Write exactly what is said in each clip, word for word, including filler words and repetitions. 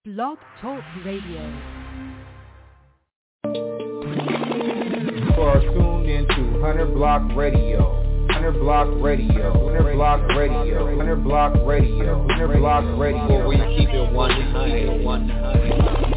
Blog Talk Radio. You are tuned into one hundred Block Radio. one hundred Block Radio. one hundred Block Radio. one hundred Block Radio. one hundred Block Radio. Where you keep it one hundred. one hundred.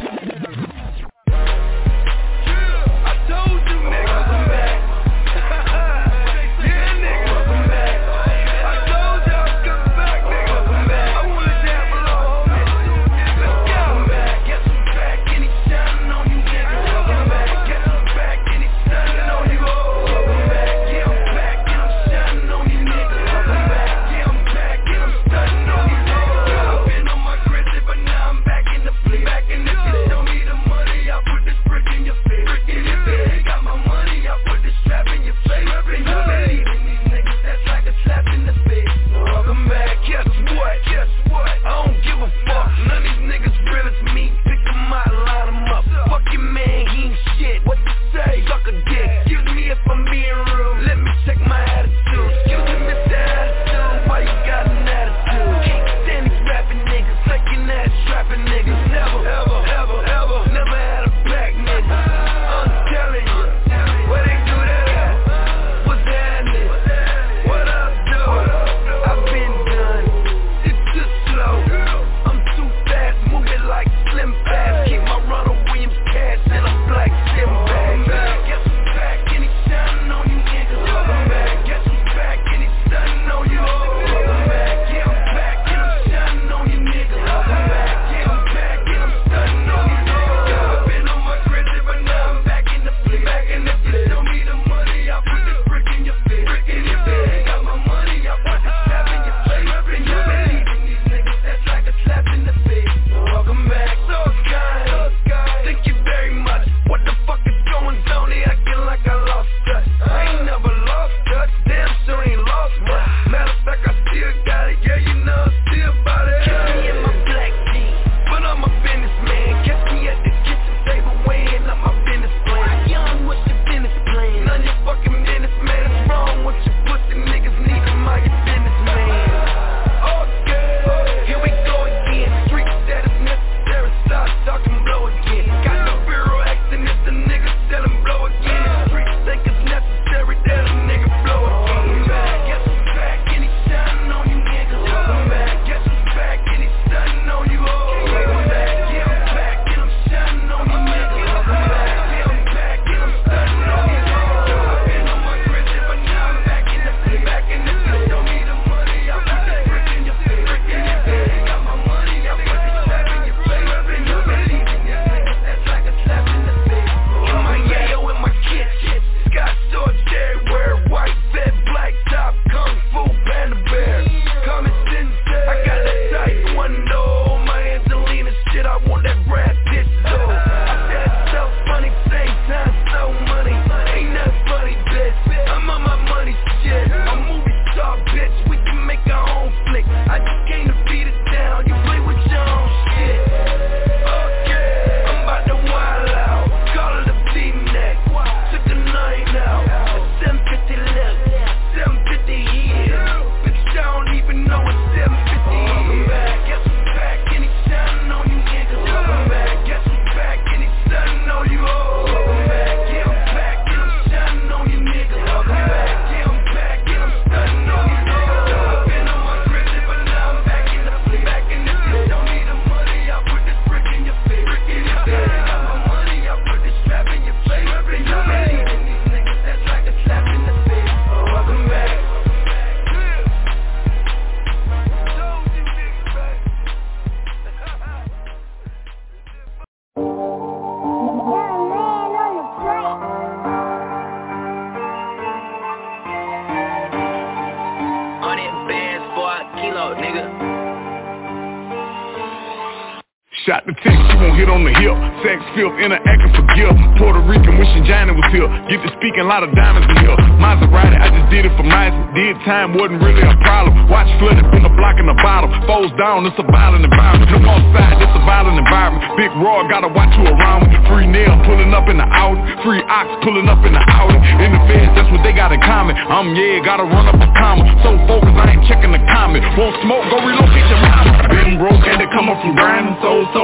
Shot the text, you won't hit on the hip. Sex, filth, interact and forgive. Puerto Rican, wishing Johnny was here. Get to speaking, a lot of diamonds in here. Maserati, I just did it for mice. Did time, wasn't really a problem. Watch flooded, been a block in the bottom. Foes down, it's a violent environment. Come on side, it's a violent environment. Big Roy, gotta watch you around me. Free Nail, pulling up in the Audi. Free Ox, pulling up in the Audi. In the feds, that's what they got in common. I'm, yeah, gotta run up a comma. So focused, I ain't checking the comment. Won't smoke, go relocate your mama. Been broke, had to come up from grinding. So, so, had to come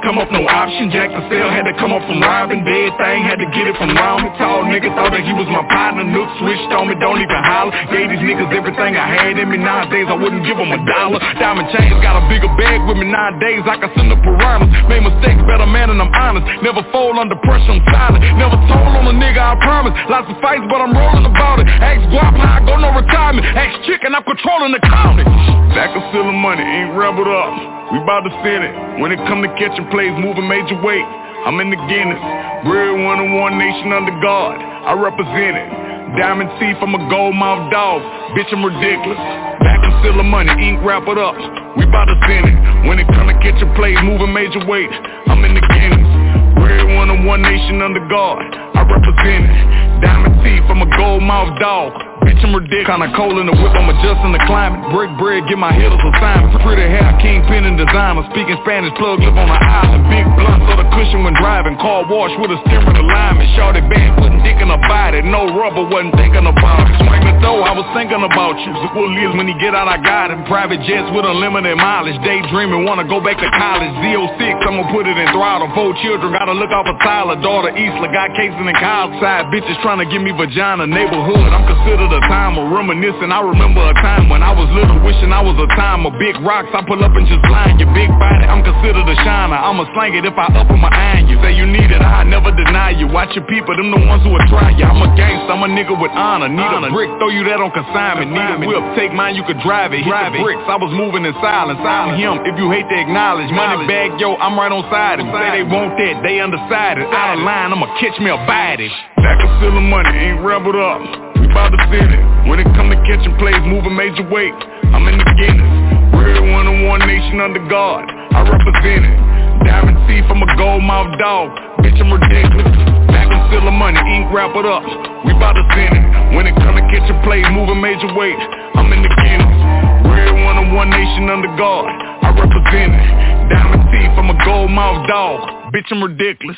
come up no option. Jack the Sale had to come up from robbing. Dead thing had to get it from round me. Tall nigga thought that he was my partner. Nook switched on me, don't even holler. Gave these niggas everything I had in me. Nowadays I wouldn't give them a dollar. Diamond chains got a bigger bag with me. Nowadays I can send the piranhas. Made mistakes, better man and I'm honest. Never fold under pressure, I'm silent. Never told on a nigga, I promise. Lots of fights, but I'm rolling about it. Ask Guap how I go, no retirement. Ask Chicken, I'm controlling the county. Back of stealing money, ain't rebelled up. We bout to send it. When it come to catching plays, moving major weight, I'm in the Guinness. Real one on one nation under God, I represent it. Diamond teeth, I'm a gold mouth dog. Bitch, I'm ridiculous. Back and stealing money, ink wrap it up. We bout to send it. When it come to catching plays, moving major weight, I'm in the Guinness. Real one on one nation under God, I represent it. Diamond teeth, I'm a gold mouth dog. Bitch, I'm ridiculous. Kinda cold in the whip, I'm adjusting the climate. Break bread, get my hitters assignments. Pretty hair, kingpin and designer. Speaking Spanish, plug live on the island. Big blunt for the cushion when driving. Car wash with a steering alignment. Shorty band, putting dick in her body. No rubber, wasn't thinking about it. Swing it though, I was thinking about you. So what lives when he get out, I got him. Private jets with unlimited mileage. Daydreaming, wanna go back to college. Z oh six, I'ma put it in throttle. Four children, gotta look out for Tyler. Daughter Eastler, got Casey and Kyle. Side bitches trying to give me vagina. Neighborhood, I'm considered a timer. Reminiscing, I remember a time when I was little, wishing I was a timer. Big rocks, I pull up and just line your big body. I'm considered a shiner. I'ma slang it if I up on my iron you. Say you need it, I never deny you. Watch your people, them the ones who will try you. I'm a gangster, I'm a nigga with honor. Need a brick, throw you that on consignment. Need a whip, take mine, you could drive it. Hit the bricks, I was moving in silence. I'm him, if you hate to acknowledge. Money bag, yo, I'm right on side him. Say they want that, they undecided. Out of line, I'ma catch me a body. Back of stealing money, ain't rebelled up. We bout to send it. When it come to catching plays, moving major weight, I'm in the Guinness. Real one on one nation under God, I represent it. Diamond teeth, I'm a gold mouth dog. Bitch, I'm ridiculous. Back and stealing money, ink wrap it up. We bout to send it. When it come to catching plays, moving major weight, I'm in the Guinness. Real one on one nation under God, I represent it. Diamond teeth, I'm a gold mouth dog. Bitch, I'm ridiculous.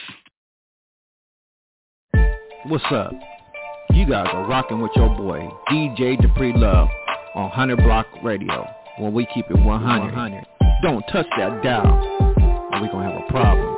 What's up? You guys are rocking with your boy D J Dupree Love on one hundred Block Radio, where we keep it one hundred. Don't touch that dial, or we gonna have a problem.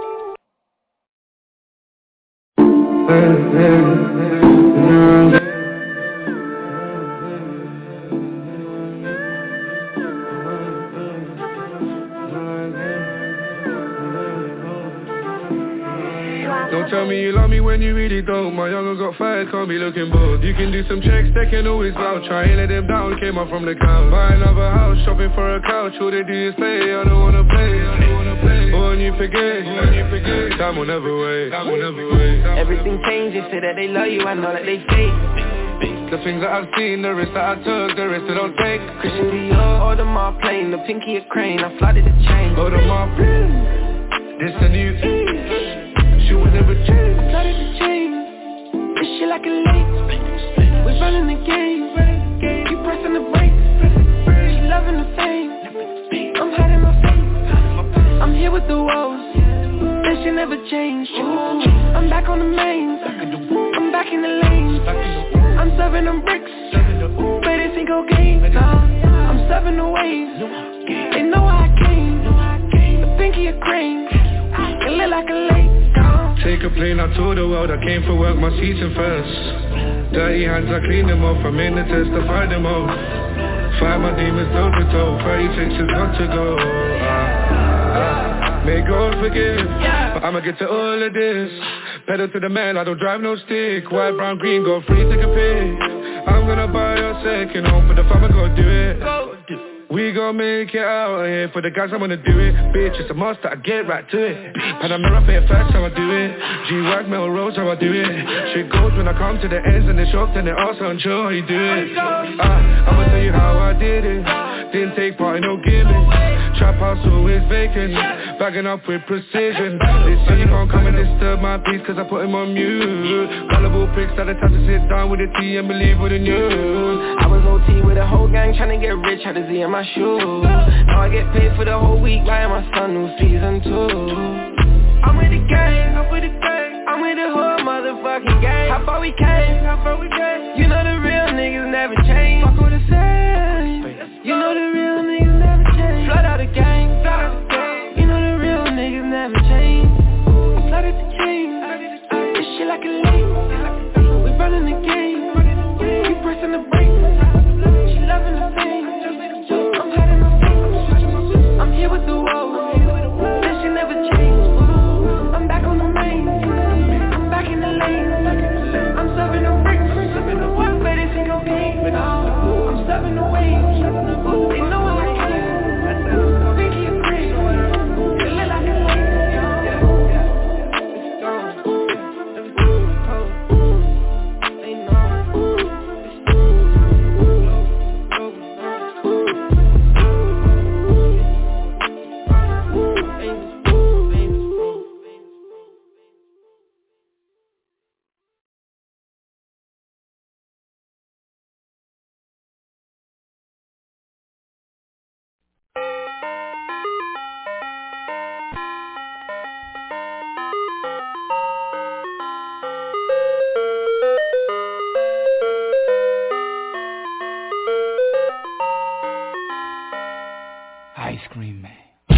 Don't tell me you love me when you really don't. My younger got fired, can't be looking bold. You can do some checks, they can always vouch. Try and let them down, came up from the couch. Buy another house, shopping for a couch. All they do is play, I don't wanna play, I don't wanna play. Oh, when you forget, when you forget, time will never wait, time will never wait. Everything changes, say that they love you, I know that they fake. The things that I've seen, the risk that I took, the risk that I'll take. Christian Dior, Audemars Plain, the pinky a crane, I flooded the chain. Audemars Plain, this a new age. She would never change. I started to change. This shit like a lake. We running the game. You pressing the brakes. She loving the fame. I'm hiding my face. I'm here with the woes. This shit never changed. I'm back on the main. I'm back in the lane. I'm serving them bricks. But they think okay. Nah, I'm serving the waves. They know how I came. The pinky a crane. It look like a lake. Take a plane, I told the world I came for work, my seats in first. Dirty hands, I clean them off, I'm in the test, I fight them off. Fight my demons toe to toe, thirty-six is got to go. uh, uh, May God forgive, but I'ma get to all of this. Pedal to the man, I don't drive no stick. White, brown, green, go free, take a pick. I'm gonna buy your second home, for the fam, I go do it. We gon' make it out here for the guys, I'm gonna do it. Bitch, it's a monster, I get right to it. Panamera fair fast, how I do it. G-Wag, Melrose, how I do it. Shit goes when I come to the ends and they shocked and they also unsure how you do it. uh, I'ma tell you how I did it. Didn't take part in no gimmick. Trap house always vacant, bagging up with precision. They say you can't come and disturb my peace cause I put him on mute. Gullible pricks that I time to sit down with the tea and believe with the news. I was O T with a whole gang trying to get rich, had a Z in my shoes. Now I get paid for the whole week, buying my son new season two. I'm with the gang, I'm with the gang, I'm with the whole motherfucking gang. How far we came, how far we came. You know the real niggas never change. Fuck with the same. You know the real niggas never change. Flood out the gang, flood out the gang. You know the real niggas never change. did the change. This shit like a lane. We running the game. You pressing the brakes. She loving the fame. I'm hiding my face. I'm here with the woe. This shit never changed. I'm back on the main. I'm back in the lane. I'm serving the bricks. But it's ain't no game. I'm serving the way. They know I came. Pinky and free. It look like a lane. It's gone. They know. Ice Cream Man.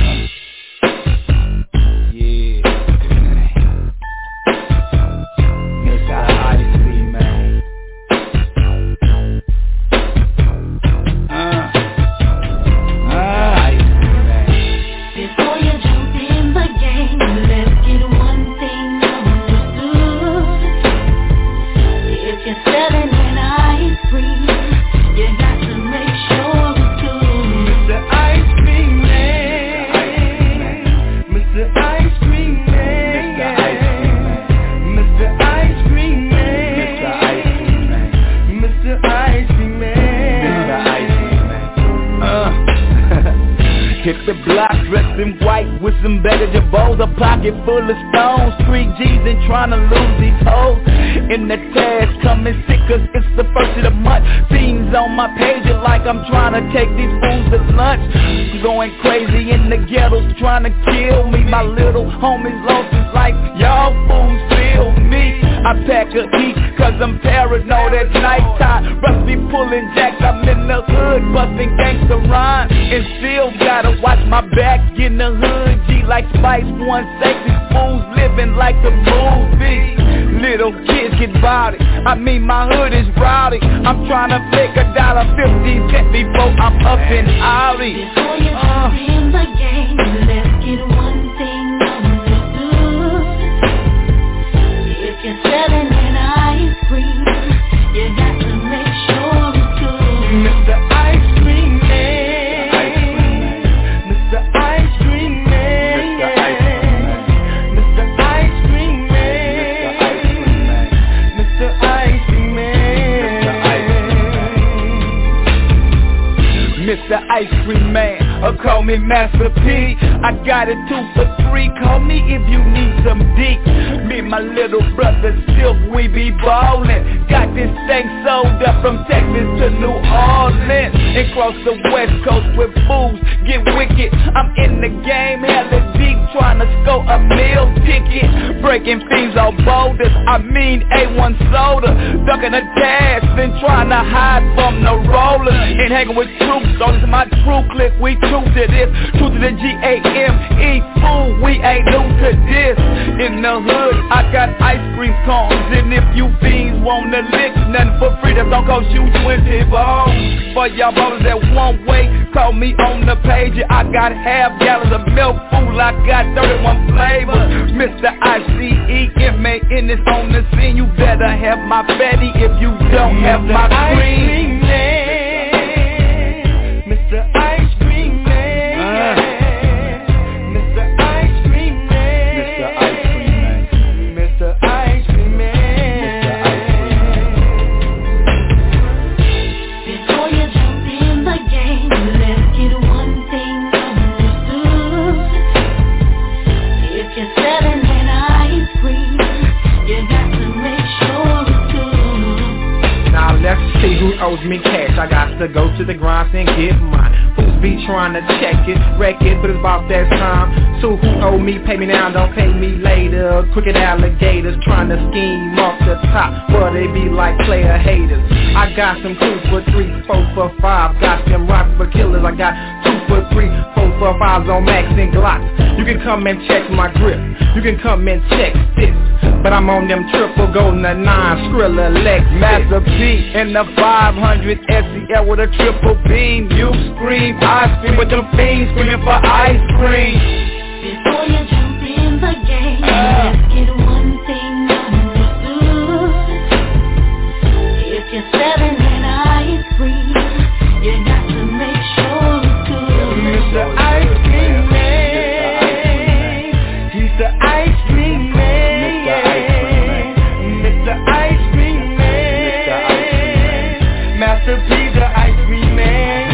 Yeah. Mister Ice Cream Man. Uh. Uh. Ice Cream Man. Before you jump in the game, let's get one thing understood. If you're selling an ice cream, you got to make sure it's good. Mister Ice Cream Man. Mister Ice Cream Man. Mister Ice Cream Man. Mister Ice Cream Man. Mister Ice Cream Man. Uh. Hit the block dressed in white with some better jabos, a pocket full of stones, three G's and trying to lose these hoes. In the task coming sick cause it's the first of the month. Fiends on my page it like I'm trying to take these fools to lunch. I'm going crazy in the ghettos trying to kill me. My little homies lost his life, y'all fools feel me. I pack a heat cause I'm paranoid at nighttime. Rust be pulling jacks, I'm in the hood busting gangsta rhymes. And still gotta watch my back in the hood. G like Spice One, safety fools living like the movies. Little kids get body, I mean my hood is rowdy. I'm trying to flick a dollar fifty cent before I'm up in Audi. Before you jump in the game, let's get one thing understood. If you're selling an ice cream, you got to make sure it's good. Mister Ice Cream Man. Mister Ice Cream Man. Mister Ice Cream Man. Mister Ice Cream Man. Mister Ice Cream Man, or call me Master P. I got it two for three, call me if you need some D. Me and my little brother Silk, we be ballin'. Got this thing sold up from Texas to New Orleans. And cross the west coast with fools, get wicked. I'm in the game, hella deep, trying to score a meal ticket. Breaking fiends off boulders, I mean A one soda. Ducking a dash, then trying to hide from the roller. And hanging with troops, on to my true click, we true to this. True to the G A M E, fool, we ain't new to this. In the hood, I got ice cream cones. And if you fiends wanna lick, nothing for free, that don't cost you twenty bones. For y'all ballers that one way, call me on the page. I got half gallons of milk, fool, I got thirty-one flavors. Mister I C E M A N is on the scene. You better have my fatty if you don't have my cream. Mister Ice Cream Man. Mister Ice Cream Man. Mister Ice Cream Man. Mister Ice Cream Man. Before you jump in the game, let's get one thing understood. If you're selling an ice cream, you got to make sure it's good. Now let's see who owes me cash. I got to go to the grind and get mine. Fools be trying to check it, wreck it, but it's about that time. So who owe me, pay me now, don't pay me later. Crooked alligators trying to scheme off the top, but they be like player haters. I got some two for three, four for five. Got them rock for killers. I got two for three, four for fives on Max and Glocks. You can come and check my grip, you can come and check this, but I'm on them triple golden nine Skrilla Lex Master P in the five hundred S E L with a triple beam. You scream, I scream with them fiends screaming for ice cream. Before you jump in the game, uh. let's get one thing understood. If you're selling that ice cream, you got to make sure it's good. Mister Ice Cream Man, he's the ice cream man. Mister Ice Cream Man, Master P the ice cream man.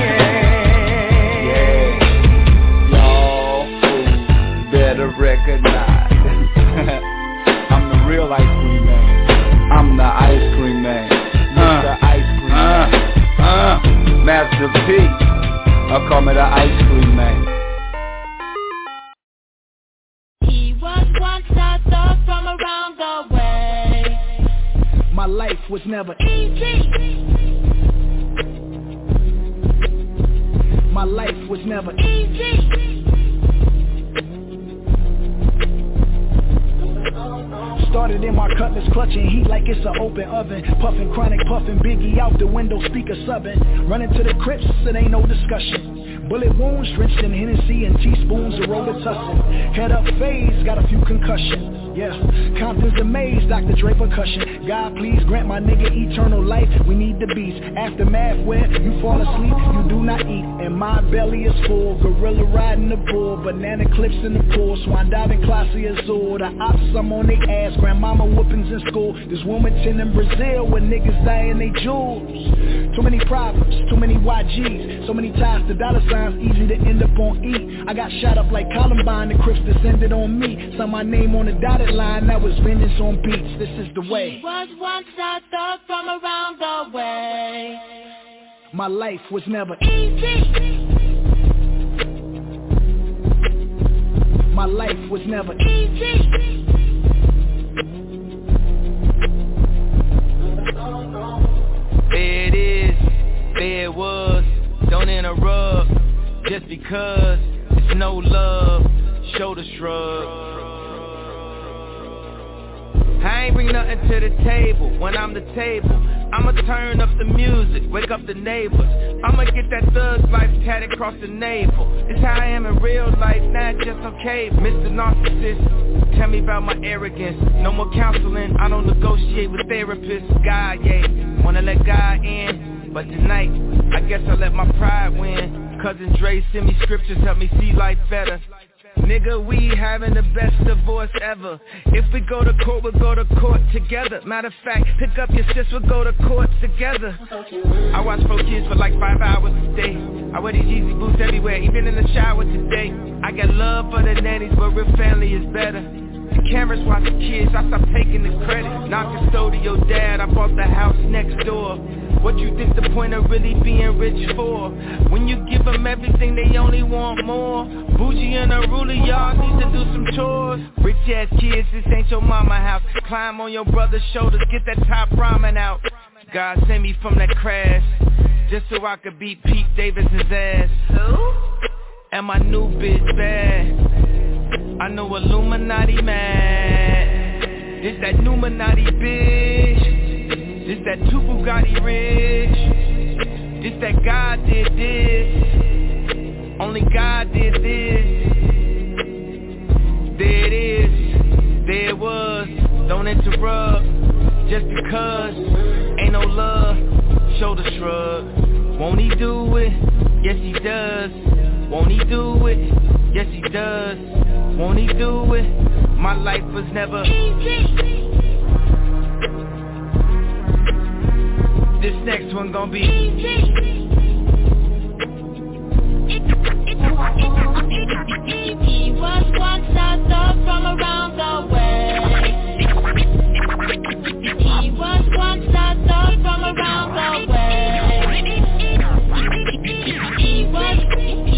Yeah, y'all better recognize I'm the real ice cream man. I'm the ice cream man. Mister Uh, ice cream uh, man. Uh, Master P, I call me the ice cream man. He was once a thug from around the way. My life was never easy. My life was never easy. Started in my cutlass, clutching heat like it's an open oven. Puffin' chronic, puffin' Biggie out the window, speaker subbing. Running to the crypts, it ain't no discussion. Bullet wounds drenched in Hennessy and teaspoons of Robitussin. Head up phase, got a few concussions. Yeah, Compton's amazed, Doctor Dre percussion. God please grant my nigga eternal life. We need the beast. Aftermath where you fall asleep, you do not eat. And my belly is full, gorilla riding the bull, banana clips in the pool, swan diving classy azul. The ops, I'm on their ass, grandmama whoopings in school. This Wilmington in Brazil where niggas dying they jewels. Too many problems, too many Y Gs, so many ties to dollar signs, easy to end up on E. I got shot up like Columbine, the Crips descended on me. Saw my name on the dotted line, that was vengeance on beats, this is the way. He was once a thug from around the way. My life was never easy. My life was never easy. There it is, there it was. Don't interrupt, just because it's no love. Shoulder shrug. I ain't bring nothing to the table when I'm the table. I'ma turn up the music, wake up the neighbors. I'ma get that thug life tatted across the navel. It's how I am in real life, not just on cable. Mister Narcissist, tell me about my arrogance. No more counseling, I don't negotiate with therapists. God, yeah, wanna let God in, but tonight, I guess I let my pride win. Cousin Dre send me scriptures, help me see life better. Nigga, we having the best divorce ever. If we go to court, we'll go to court together. Matter of fact, pick up your sis, we'll go to court together. I watch pro kids for like five hours a day. I wear these Yeezy boots everywhere, even in the shower today. I got love for the nannies, but real family is better. The cameras watch the kids, I stop taking the credit. Not custodial dad, I bought the house next door. What you think the point of really being rich for? When you give them everything, they only want more. Bougie and a ruler, y'all need to do some chores. Rich ass kids, this ain't your mama house. Climb on your brother's shoulders, get that top ramen out. God sent me from that crash, just so I could beat Pete Davidson's ass. Who? And my new bitch bad. I know Illuminati mad. This that Numinati bitch. This that two Bugatti rich. This that God did this. Only God did this. There it is. There it was. Don't interrupt. Just because ain't no love. Shoulder shrug. Won't he do it? Yes he does. Won't he do it? Yes he does. Won't he do it? My life was never easy. This next one gon' be easy. He was once a thug from around the way. He was once a thug from around the way. He was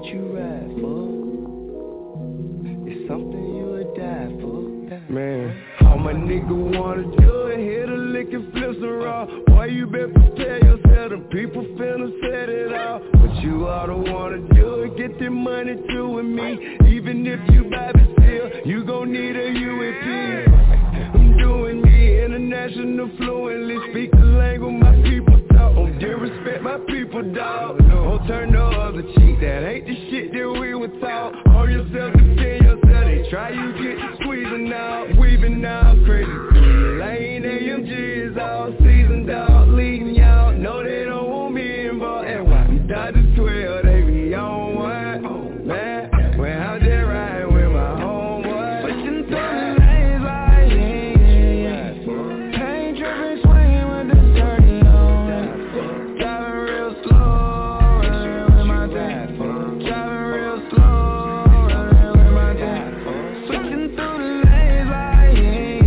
what you ride for. It's something you would die for. Man, all my nigga wanna do it, hit a lick and flip some raw. Boy, you better prepare yourself, the people finna set it off. But you ought to wanna do it, get the money too with me. Even if you buy it still, you gon' need a U A P. I'm doing me, international fluently, speak the language my people talk. Don't disrespect my people, dawg. Don't turn no other cheek, that ain't the shit that we were taught. Arm yourself, defend yourself, they try you get squeezing out, weaving out, crazy through the lane. A M G is all seasoned out, leading y'all, know they don't want me involved. And why you Dodgers twelve, they be on one, man, when out there riding with my homeboy, switching through the lanes like yeah, pain dripping, swinging with the dirty on, driving real slow, running with my dad, driving real slow, running with my dad, switching through the lanes like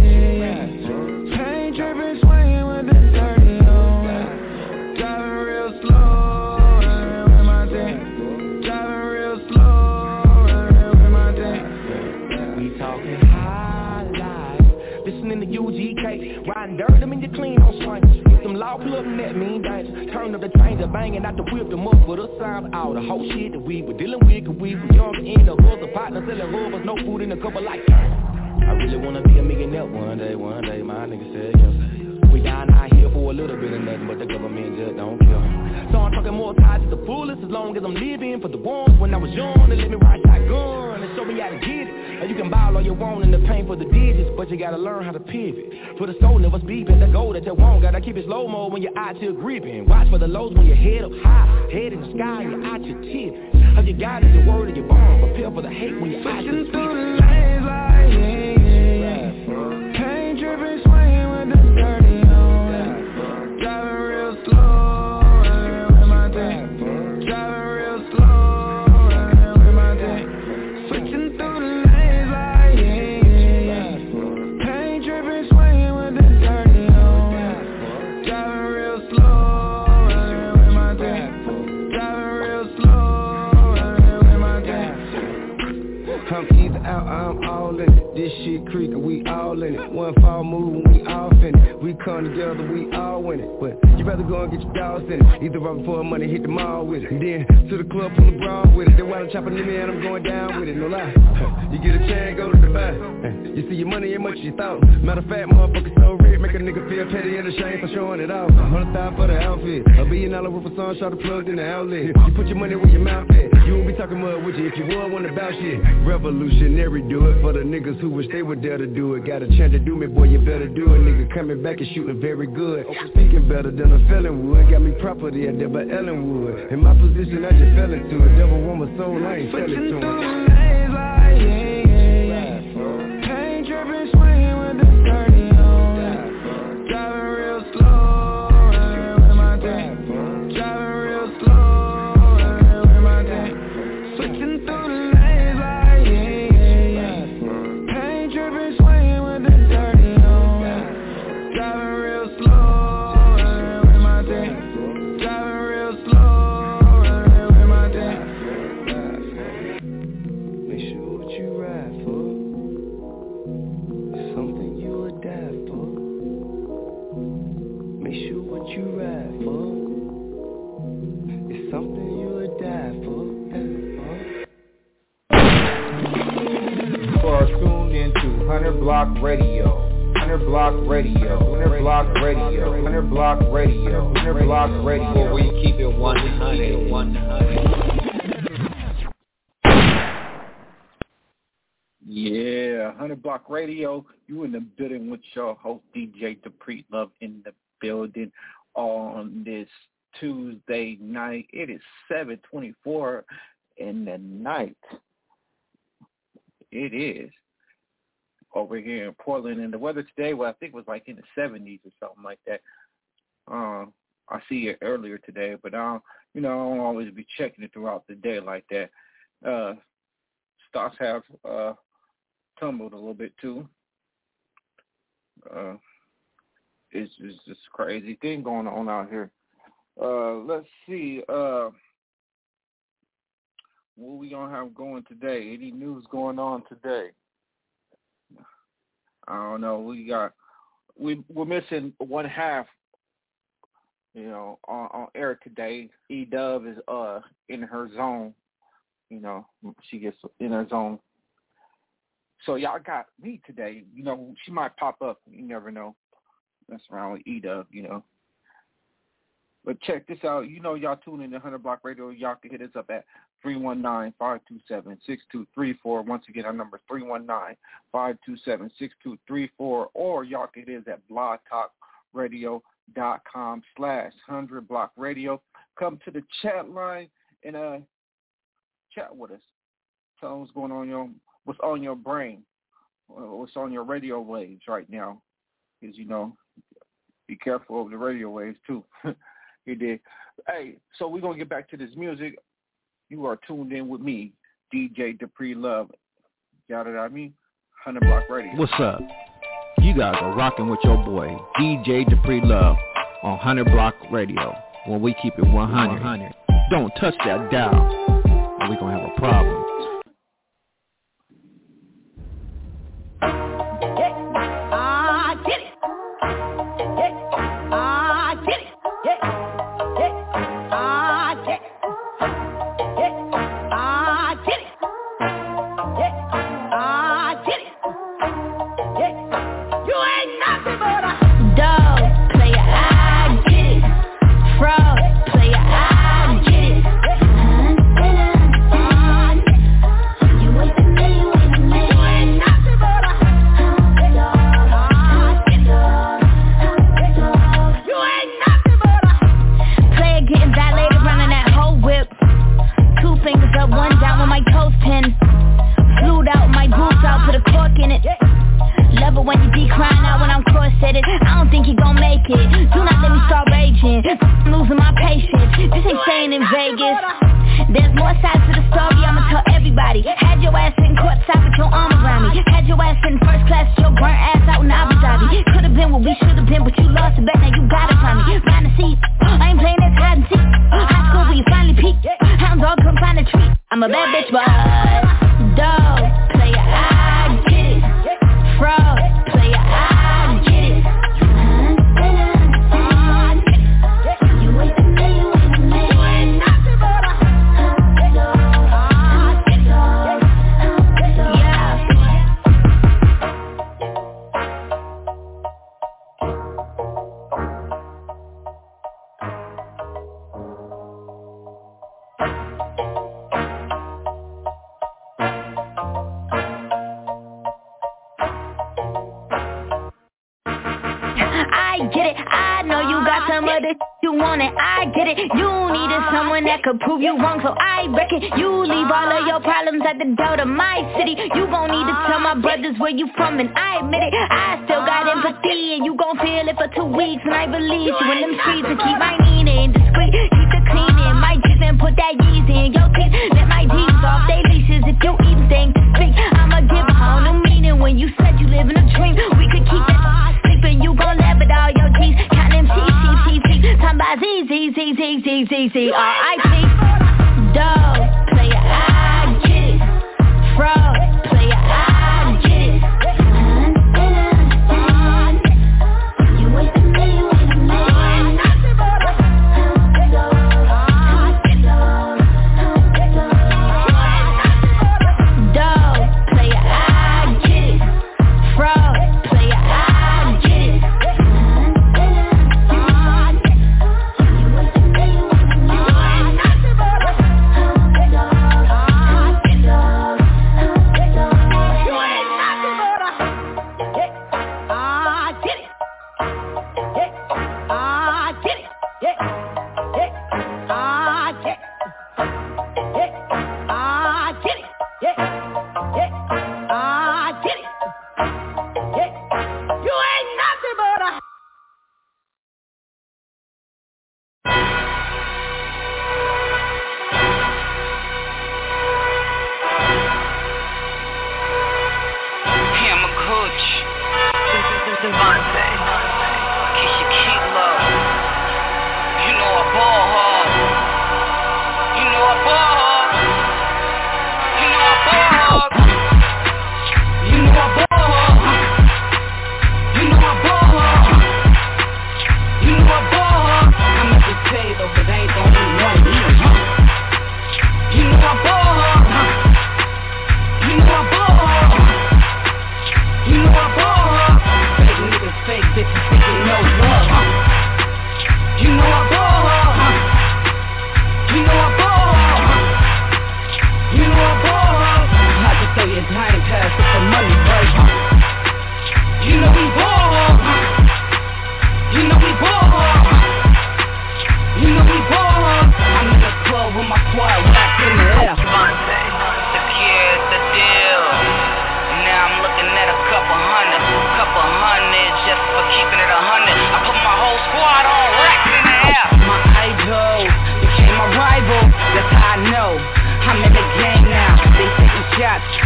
yeah, pain dripping, swinging with the dirty on, driving real slow, running with my dad, driving real slow, running with my dad. We talking high life, listening to U G K, riding dirt, them in your clean on swing. Get them law plugging that mean danger, turn up the chains, banging out the whip, them up for the sound. All the whole shit that we were dealing with, cause we were young in the hood, the partner selling rubbers, no food in a couple like I really wanna be a millionaire one day, one day, my nigga said yes. We down out here for a little bit of nothing, but the government just don't care. So I'm talking more tied to the fullest, as long as I'm living for the ones when I was young, they let me ride shotgun and show me how to get it. And you can ball all you want and the pain for the digits, but you gotta learn how to pivot. For the soul never speed, but the goal that you want, gotta keep it slow mo when your eyes still gripping. Watch for the lows when your head up high, head in the sky and your eyes your tip. How you got it, your word and your bone, prepare for the hate when your eyes still Switching through the lanes like yeah, pain dripping, swinging with the dirty on, driving real slow, running with my dad, driving real slow, running with my dad, switching through the lanes like yeah, pain dripping, swinging with the dirty on, driving real slow, running with my dad, driving real slow, running with my dad. I'm either out, I'm all in it. This shit creaking, we all in it. One fall move, we all in it. We come together, we all win it. But you better go and get your dogs in it. Either right before money hit the mall with it. And then to the club, pull the bra with it. Then while I'm chopping in and I'm going down with it, no lie. You get a chance, go to the buy. You see your money ain't much as you thought. Matter of fact, motherfucker so rich, make a nigga feel petty and ashamed for showing it off. Hundred thousand for the outfit, a billion dollar worth of song, shot plugged in the outlet. You put your money where your mouth at. You won't be talking mud with you if you would one about shit. Revolutionary, do it for the niggas who wish they were there to do it. Got a chance to do me, boy, you better do it. Nigga coming back and shooting very good. Speaking better than a felon would. Got me property at Deborah Ellen would. In my position, I just fell into it. Devil want my soul, I ain't sell it to him. Pain dripping, swinging with the dirty on, driving real slow, running with my dad, driving real slow, running with my dad, switching through the lanes like yeah, pain dripping, swinging with the dirty on, driving real slow, running with my dad, driving real slow, running with my dad. Make sure what you ride for. Something you would die for. Make sure what you ride for. It's something you would die for. You are tuned into one hundred Block Radio. one hundred Block Radio. one hundred Block Radio. one hundred Block Radio. one hundred Block Radio. Where we keep it one hundred. one hundred. Yeah, one hundred Block Radio. You in the building with your host, D J Dupree Love, in the building on this Tuesday night. It is seven twenty-four in the night. It is over here in Portland. And the weather today, well, I think it was like in the seventies or something like that. Um, I see it earlier today, but I don't, you know, I don't always be checking it throughout the day like that. Uh, stocks have uh, tumbled a little bit too. Uh, it's, it's just a crazy thing going on out here. Uh, let's see. Uh, what we gonna have going today? Any news going on today? I don't know. We got we we're missing one half. You know, on, on air today. E-Dub is uh in her zone. You know, she gets in her zone. So y'all got me today. You know, she might pop up. You never know. That's around with E-Dub, you know. But check this out. You know, y'all tune in to one hundred Block Radio. Y'all can hit us up at three one nine, five two seven, six two three four. Once again, our number is three one nine, five two seven, six two three four. Or y'all can hit us at blogtalkradio.com slash 100 Block Radio. Come to the chat line and uh chat with us. Tell them what's going on your what's on your brain, what's on your radio waves right now. Because, you know, be careful of the radio waves, too. You did. Hey, so we're going to get back to this music. You are tuned in with me, D J Dupree Love. Got it, I mean? one hundred Block Radio. What's up? You guys are rocking with your boy, D J Dupree Love, on one hundred Block Radio, where we keep it one hundred. one hundred. Don't touch that dial, or we're going to have a problem.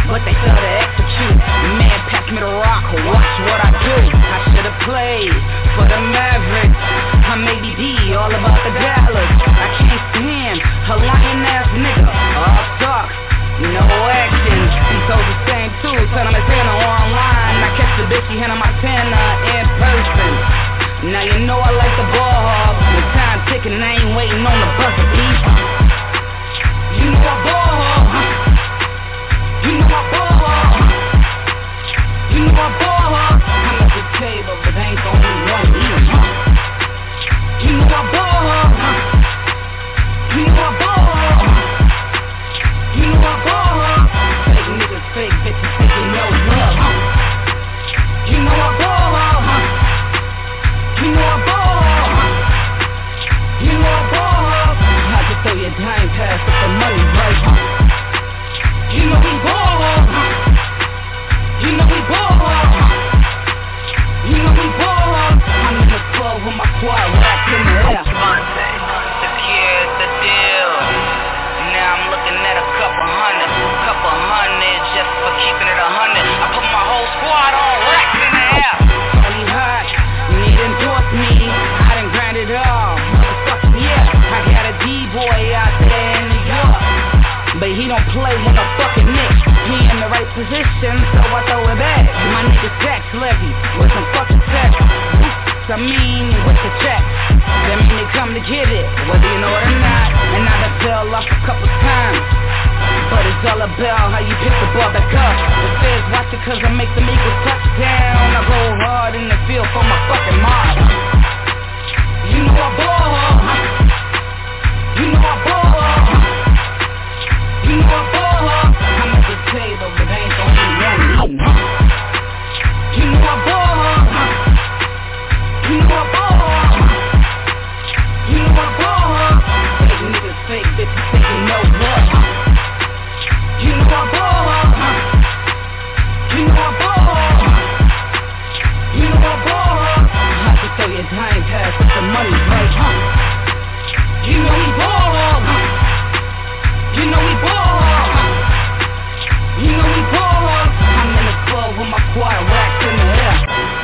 but they fail to execute. Man, pass me the rock, watch what I do. I should've played for the Mavericks. I'm A B D, all about the dollars. I can't stand a lying ass nigga. All talk, no action. He told the same too, tell him it's in online. I catch the bitch, he handle my penna in person. Now you know I like the ball hog. The time ticking, I ain't waiting on the buzzer beat. You know I ball hog. You know I ball hog. You know I ball hog. I'm at the table, but I ain't the only one eating. You know I ball hog. You know I ball hog. You know I ball hog. Fake niggas, fake bitches, taking no love. You know I ball hog. You know I ball hog. You know I ball hog. I just throw your time pass if the money right. You know we ball hog. You know we ball hog. You know we ball hog. I'm in the club with my squad racks in the air. Monte, the kid, the deal. Now I'm looking at a couple hundred, couple hundred just for keeping it a hundred. I put my whole squad on racks in the air. Tony Hot, need endorse me. I done grind it all. Motherfucking yeah, I got a D-boy out there in New York, but he don't play with no fucking Nick. He in the right position, so I throw it back. My nigga tax levy with some fucking sex. I mean, with the check. That mean they come to get it, whether you know it or not. And I done fell off a couple times, but it's all about how you pick the ball back up. The feds watch it cause I make them equal touchdown. I go hard in the field for my fucking mob. You know I ball hard. You know I ball hard. You know I ball hard. I'm at the table, but I ain't the only one eating. You know I ball hard. You know I ball hard. You know I ball hard. Fake niggas, fake bitches, taking no love. You know I ball hard. You know I ball hard. You know I ball hard. I just throw your time pass if the money's right. You know we ball hard. You know we ball hard. You know we ball hard. I'm in the club with my squad racks in the air.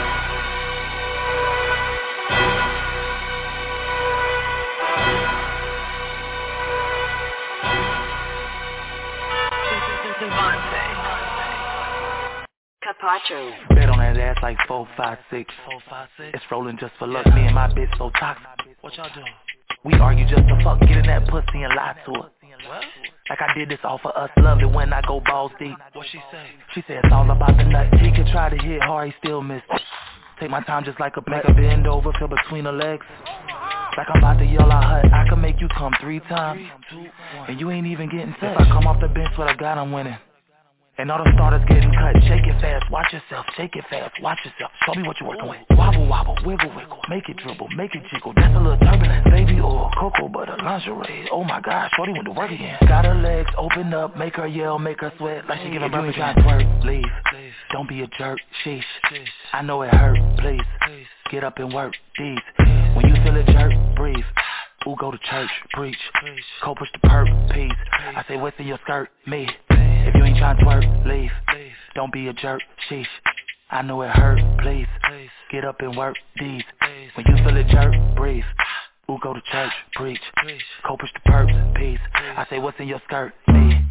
Capacho. Bet on that ass like four, five, six. Four, five, six. It's rolling just for luck. Me and my bitch so toxic. What y'all doing? We argue just to fuck, get in that pussy and lie to her. What? Like I did this all for us, love it when I go balls deep. What she say? She said it's all about the nut. He could try to hit hard, he still missed. Take my time just like a make a bend over, feel between her legs. Like I'm about to yell out hut, I can make you come three times, and you ain't even getting touched. If I come off the bench, what I got, I'm winning. And all the starters getting cut. Shake it fast, watch yourself. Shake it fast, watch yourself. Show me what you're working with. Wobble, wobble, wiggle, wiggle. Make it dribble, make it jiggle. That's a little turbulence. Baby oil, cocoa butter, lingerie. Oh my gosh, shorty went to work again. Got her legs open up, make her yell, make her sweat. Like she giving birth again. Twerk, leave. Don't be a jerk, sheesh. I know it hurt, please. Get up and work, these. When you feel a jerk, breathe. Ooh, go to church, preach. Go push the perp, peace. I say, what's in your skirt? Me. If you ain't trying to twerk, leave. Don't be a jerk, sheesh. I know it hurt, please. Get up and work, these. When you feel a jerk, breathe. Ooh, go to church, preach. Go push the perp, peace. I say, what's in your skirt? Me.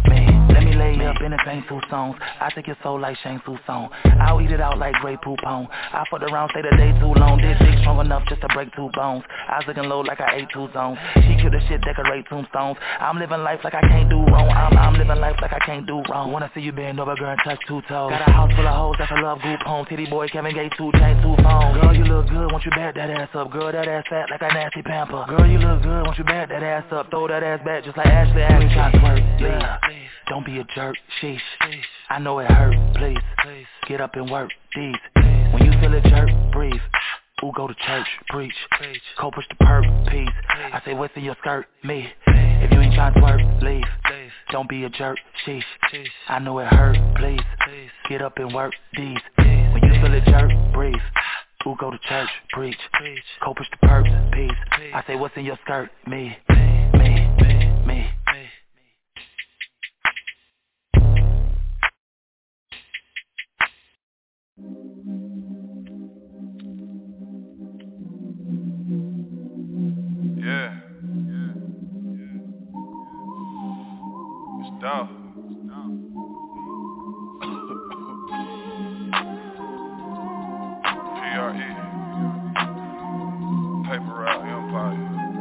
Let me lay up in the same two songs. I take your soul like Shang Tsung song. I'll eat it out like Grey Poupon. I fucked around, stayed a day too long. This dick strong enough just to break two bones. I was looking low like I ate two zones. She killed the shit, decorate tombstones. I'm living life like I can't do wrong. I'm, I'm living life like I can't do wrong. Wanna see you bend over, girl, and touch two toes. Got a house full of hoes, that's a love group home. Titty boy, Kevin Gates, two chains, two phones. Girl, you look good, won't you back that ass up? Girl, that ass fat like a nasty pamper. Girl, you look good, won't you back that ass up? Throw that ass back just like Ashley Ashley. Try to twerk, leave. Don't be a jerk, sheesh. I know it hurt, please. Get up and work, these. When you feel a jerk, breathe. Ooh, go to church, preach. Go push the perp, peace. I say, what's in your skirt? Me. If you ain't trying to work, leave. Don't be a jerk, sheesh. I know it hurt, please. Get up and work, these. When you feel a jerk, breathe. Ooh, go to church, preach. Go push the perp, peace. I say, what's in your skirt? Me. Me. Me. No. P R E. Paper Route Empire.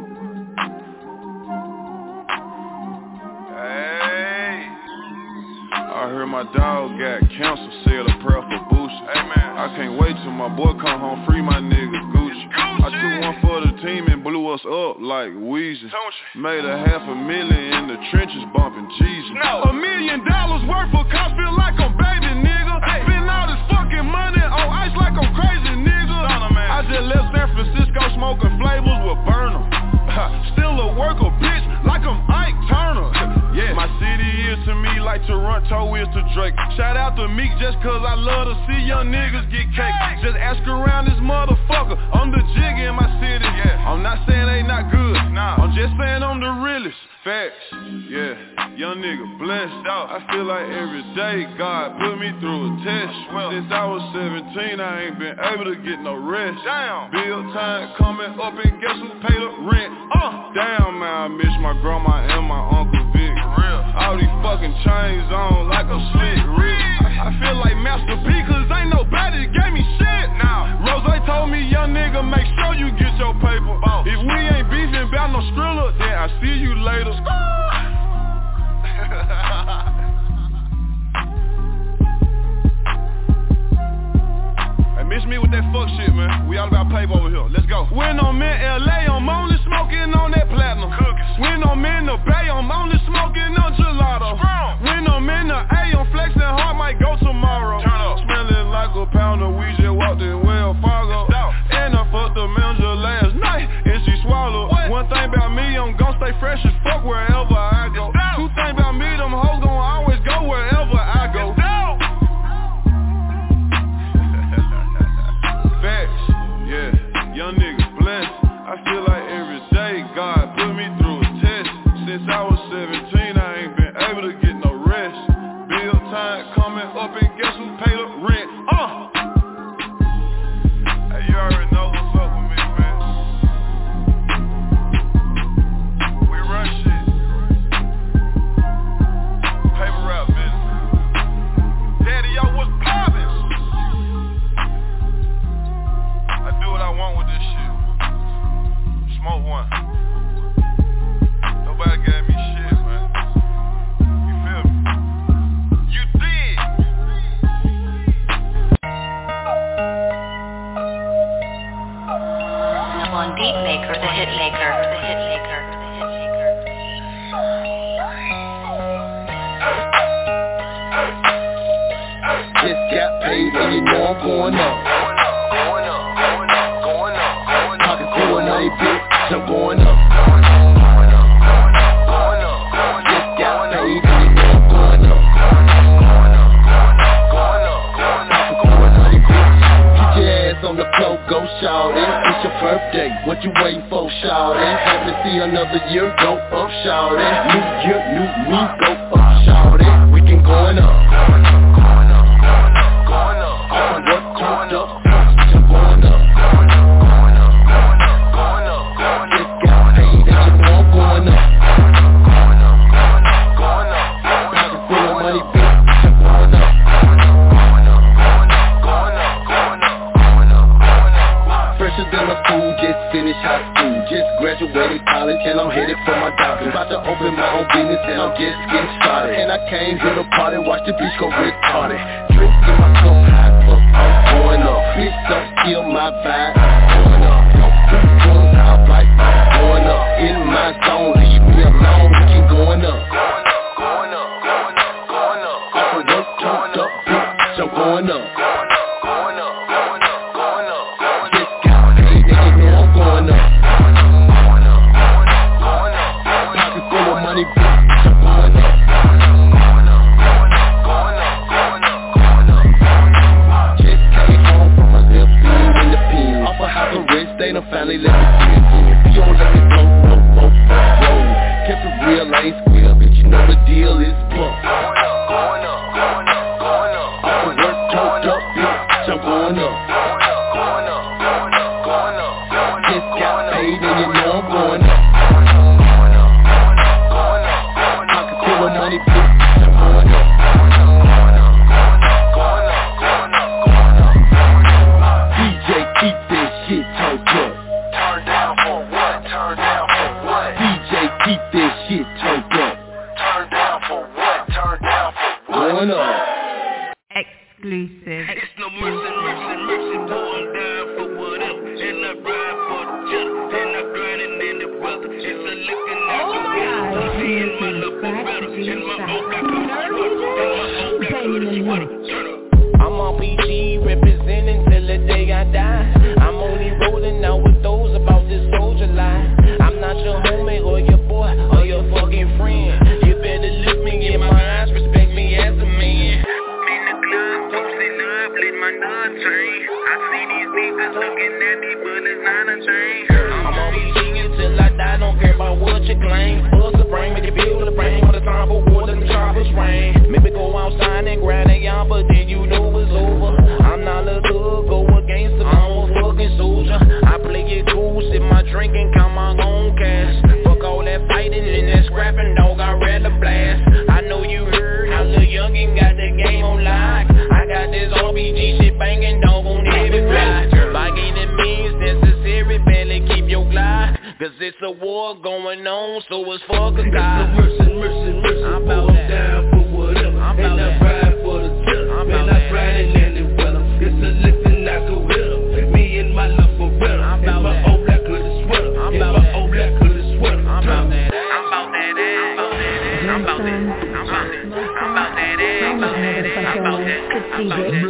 Hey. I heard my dog got cancer, said a prayer for Boosie. Hey man. I can't wait till my boy come home, free my nigga Gucci. I took one for the team and blew us up like Weezy. Made a half a million in the trenches bumping Jesus. No. A million dollars worth of cops feel like I'm baby, nigga. Hey. Spend all this fucking money on ice like I'm crazy, nigga. I just left San Francisco smoking flavors with Burner. Still a worker, bitch, like I'm Ike Turner. Yeah, my city is to me like Toronto is to Drake. Shout out to Meek just cause I love to see young niggas get cake. Just ask around this motherfucker, I'm the jig in my city. Yeah, I'm not saying they not good, nah. I'm just saying I'm the realest. Facts, yeah, young nigga blessed. I feel like every day God put me through a test. Since I was seventeen, I ain't been able to get no rest. Damn, bill time coming up and guess who paid the rent? Uh, damn man, I miss my grandma and my uncle Vic. Real. All these fucking chains on like a slick Rick. I, I feel like Master P cause ain't nobody gave me shit. Now, Rose told me, young nigga, make sure you get your paper. Oh. If we ain't beefing about no Skrilla, then I see you later. Hey, miss me with that fuck shit, man. We all about paper over here. Let's go. When I'm in L A, I'm only smoking on that platinum. Cookies. When I'm in the Bay, I'm only smoking on gelato. Strong. When I'm in the A, I'm flexing hard, might go tomorrow. Turn up. Smelling like a pound of weed, just walked in Wells Fargo. And I fucked the manager last night, and she swallowed. What? One thing about me, I'm gon' stay fresh as fuck wherever I go. Two things about me, them hoes gon' always go wherever I go. Facts, yeah, young niggas blessed. I feel like every day God put me through a test. Since I was seventeen, I ain't been able to get no rest. Bill time coming up and guess who paid the rent? Uh! Hey, you already know what's up with me, man. We run shit. Paper route business. Daddy, yo, what's poppin'? I do what I want with this shit. Smoke one. Nobody gave me shit, man. You feel me? You did. I'm on Beatmaker, the hit maker, the hit maker, the hit maker. Just got paid and you know I'm going up. Pocket full of money, bitch, I'm going up. Just got paid and you know I'm going up. Pocket full of money, bitch. Get your ass on the floor, go shawty. It's your birthday, what you waiting for, shawty? Happy to see another year, go up, shawty. New year, new me, go up, shawty. We can going up. Graduated college and I'm headed for my doctor. About to open my own business and I'm just getting started. And I came to the party, watch the beach go retarded. Drink in my cup, high up, I'm going up. Bitch, don't steal my vibe, going up. Two guns out like going up. In my zone, leave me alone, we keep going up. Going up, going up, going up. Off of work, turned up, bitch, I'm going up. Going up, going up, going up. Just got paid and you know I'm going up. Money, bitch, I'm going up. Just came home from a little bean in the pen. Off a house of rich, they done finally let me see it. If you don't let me go, no more road. Kept it real, I ain't squeal, bitch, you know the deal is bump. Going up, going up, going up. Off of work, turned up, bitch, I'm going up. Going up, going up, going up. Just got paid and you know I'm going up. Money, bitch. going on. Exclusive. It's no mercy, mercy, mercy, boy, I'm down for whatever. And I ride for the cheddar, and I'm grinding in the weather. It's a licking out the weather. I'm seeing my love for better. And my old black sweater, and my old black sweater. Turn up. I'm on P G, representing till the day I die. I'm only rolling out with those about this soldier life. I'm not your homie or your boy or your fucking friend. You better look me in my eyes, respect me as a man. In the club, posting up, let my nuts train. I see these niggas looking at me, but it's not a thing. I'm on P G until I die, don't care about what you claim. Bust the brain, make it feel the brain when the time for war, then the choppers rain. Maybe go outside and grind a y'all, but then you know it's over. I'm not a thug, go against them, I'm a fucking soldier. I play it cool, sip my drink and count my own cash. Fuck all that fighting and that scrapping, dog, I'd rather blast. I know you heard how the youngin' got the game on lock. I got this R P G shit banging, dog, on every block. By any means necessary, barely keep your glide. Cause it's a war going on, so it's fuck a God. Mercy, mercy, mercy, I'm about that. Down for whatever, I'm and I ride for the tip. I'm and I riding in the weather. It's a lifting out the wheel. Me and my love for better. I'm about my old black hoodie sweater. I'm about my old black hoodie sweater. I'm about that. I'm about that. I'm about that. I'm about that. I'm about that. I'm about that. I'm about that. I'm about that.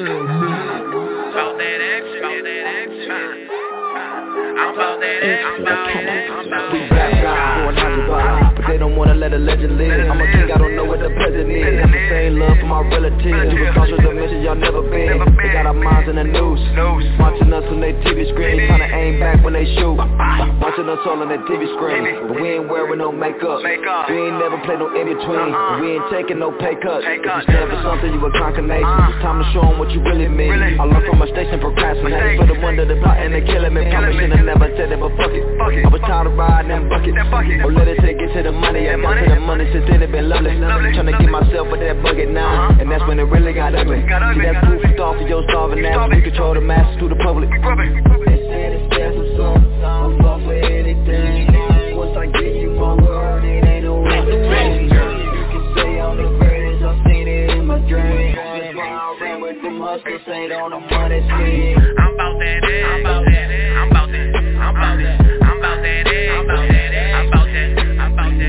About that action. About that action. I'm about that. I'm about that. I'm about We rap God, going hundred bars, but they don't wanna let a legend live. I'm a king, I don't know what the present is. Got the same love for my relatives. You was a dimension y'all never been. They got our minds in the news, watching us on their T V screen, trying to aim back when they shoot. Watching us all on their T V screen, but we ain't wearing no makeup. We ain't never played no in between. We ain't taking no pay cuts. If you stand for something, you a concatenation. It's time to show them what you really mean. I learned from my station procrastinating for the one that they plotting and killing me. Probably should've never said it, but fuck it. I was tired of riding them buckets. Oh, let it take it to the money. I got to the money since then it been lovely. Trying to get myself with that bucket now, and that's when it really got ugly. See that proof off of your starving ass. We control the masses to the public. They said it's there for some, I'm fall for anything. Once I give you my word, it ain't no way. You can say I'm the greatest, I've seen it in my dreams. That's why I ran with them hustlers, ain't on the money scheme. I'm about that, I'm about that, I'm about that, I'm about that, I'm about that, I'm about that, I'm about that, I'm about that,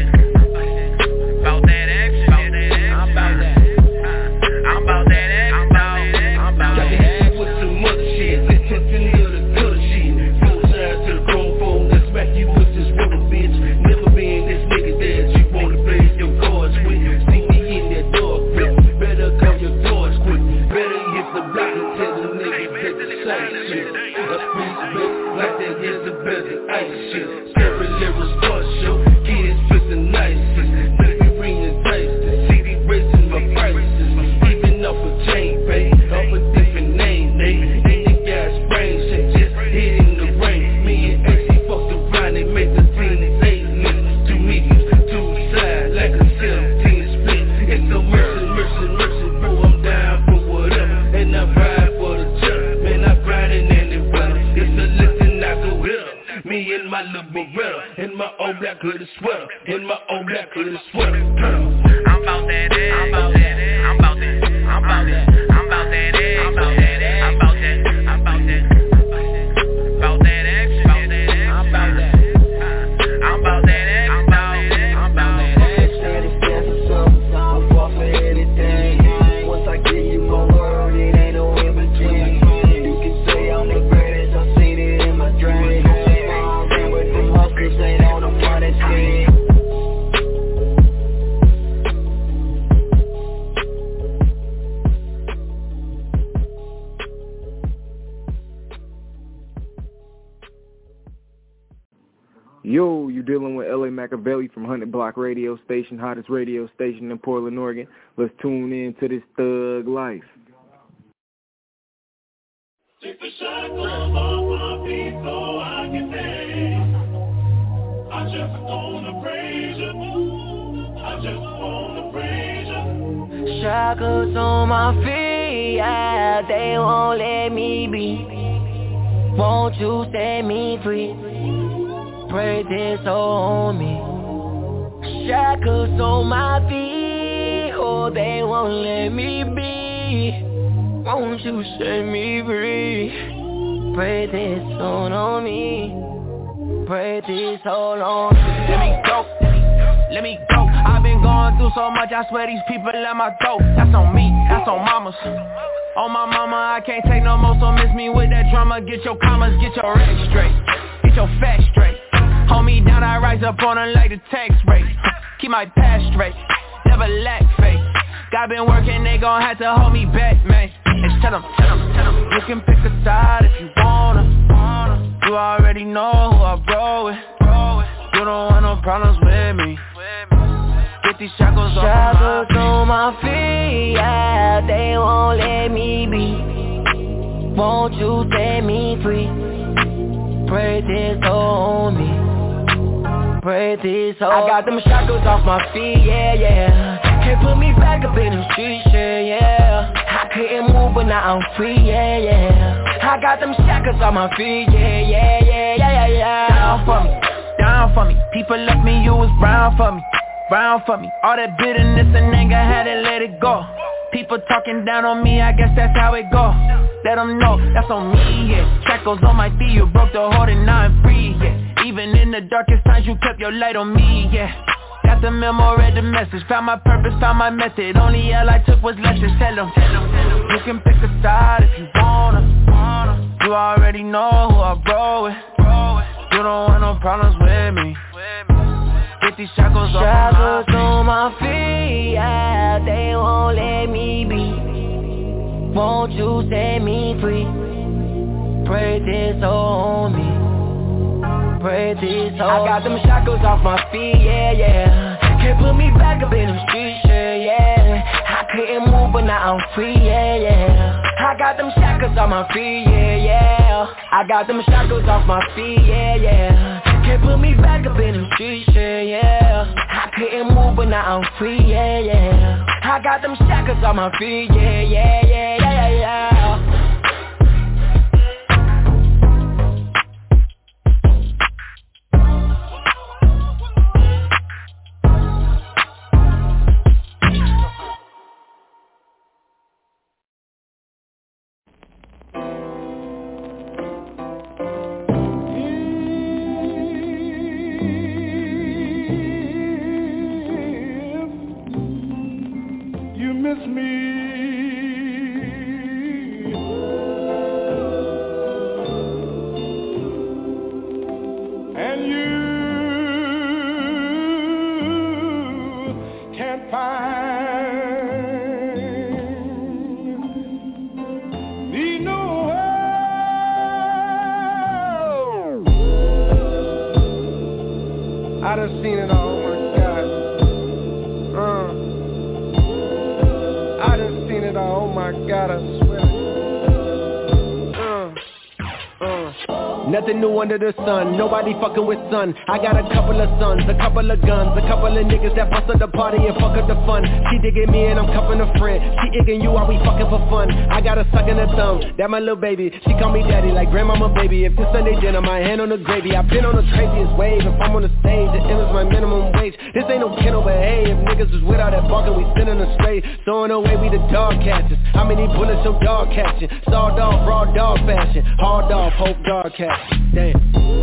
about that action, I'm about that, I'm about that, I'm about that, I'm about that. Got the act with some other shit, listen to the good shit. Full side to the chrome phone, that smack you with this rubber bitch. Never been this nigga that you wanna play your cards with. See me in that door grip, better come your doors quick. Better hit the block and tell the niggas that the same shit. A piece of it, like that is the best ice shit. Several lyrics for show, kids twisting nices. Baby ringing dice, the C D raising my prices. Even off a chain, pay, off a different name, they. And the gas brain shit just hitting the rain. Me and X, he fucked around, they made the scene, they list. Two mediums, two sides, like a seventeen split. It's a mercy, mercy, mercy, bro, I'm down for whatever. And I ride for the chuck, man, I'm grinding in the weather. It's a lifting out the wheel. Me and my little Beretta, in my old black hoodie sweater, in my old black hoodie sweater. I'm about that, I'm about that, I'm about that, I'm about that, I'm about that, I'm about that, I'm about that, I'm about that, about that action, I'm about that, I'm about that, I'm about that, I'm about that. Said it's there for something, I'm fall for anything. Once I give you my word, it ain't no in between. You can say I'm the greatest, I've seen it in my dreams. With them hustlers, ain't on the money scheme. Yo, you dealing with L A Machiavelli from one hundred Block Radio Station, hottest radio station in Portland, Oregon. Let's tune in to this thug life. Take the shackles off my feet so I can dance. I just wanna praise you. I just wanna praise you. Shackles on my feet, yeah, they won't let me be. Won't you set me free? Praise is on me. Shackles on my feet, oh, they won't let me be. Won't you set me free? Pray this song on me. Pray this hold on. Let me go, let me go. I've been going through so much, I swear these people at my throat. That's on me, that's on mamas. On my mama, I can't take no more, so miss me with that drama. Get your commas, get your racks straight, get your facts straight. Hold me down, I rise up on them like the tax rate. Keep my past straight, never lack faith. God been working, they gon' have to hold me back, man. And tell them, tell them, tell them, you can pick a side if you wanna. You already know who I roll with. You don't want no problems with me. Get these shackles off Shackles on my feet, yeah, they won't let me be. Won't you set me free? Pray this on me. Pray this on I got them shackles off my feet, yeah, yeah. Can't put me back up in the streets, yeah, yeah. I couldn't move, but now I'm free, yeah, yeah. I got them shackles on my feet, yeah, yeah, yeah, yeah, yeah. Down for me, down for me. People left me, you was brown for me. Brown for me, all that bitterness and anger, had to let it go. People talking down on me, I guess that's how it go. Let them know, that's on me, yeah. Shackles on my feet, you broke the heart and now I'm free, yeah. Even in the darkest times, you kept your light on me, yeah. Got the memo, read the message, found my purpose, found my method. Only L I took was lessons, tell them, tell them, tell them. You can pick a side if you wanna, wanna. You already know who I roll with. You don't want no problems with me. Get these shackles off Shackles on my feet, yeah, they won't let me be. Won't you set me free? Pray this on me. Pray this on I got them shackles off my feet, yeah, yeah. Can't put me back up in the streets, yeah, yeah. I couldn't move, but now I'm free, yeah, yeah. I got them shackles on my feet, yeah, yeah. I got them shackles off my feet, yeah, yeah. Can't put me back up in the streets, yeah, yeah. I couldn't move, but now I'm free, yeah, yeah. I got them shackles on my feet, yeah, yeah, yeah, yeah, yeah. Nothing new under the sun, nobody fucking with son. I got a couple of sons, a couple of guns, a couple of niggas that bust up the party and fuck up the fun. She digging me and I'm cuffing a friend. She igging you while we fucking for fun. I got a suck in her thumb, that my little baby. She call me daddy like grandmama baby. If this Sunday dinner, my hand on the gravy. I've been on the craziest wave. If I'm on the stage, the M is my minimum wage. This ain't no kennel, but hey, if niggas was without that barking, we sending them straight. Throwing away, we the dog catchers. How many bullets your dog catching? Sawed off, raw dog fashion. Hard off, hope dog catching. Damn.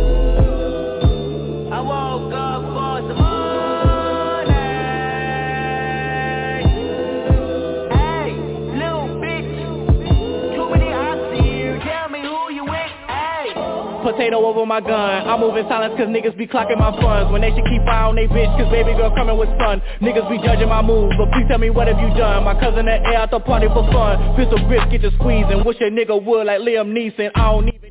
I woke up for some money. Hey, little bitch. Too many eyes here. Tell me who you with. Hey. Potato over my gun. I move in silence cause niggas be clocking my funds. When they should keep eye on they bitch cause baby girl coming with sun. Niggas be judging my moves, but please tell me what have you done. My cousin that air out the party for fun. Pistol grip, get you squeezing. Wish a nigga would like Liam Neeson. I don't even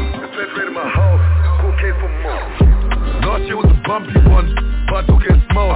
Last year was a bumpy one, but I took it small.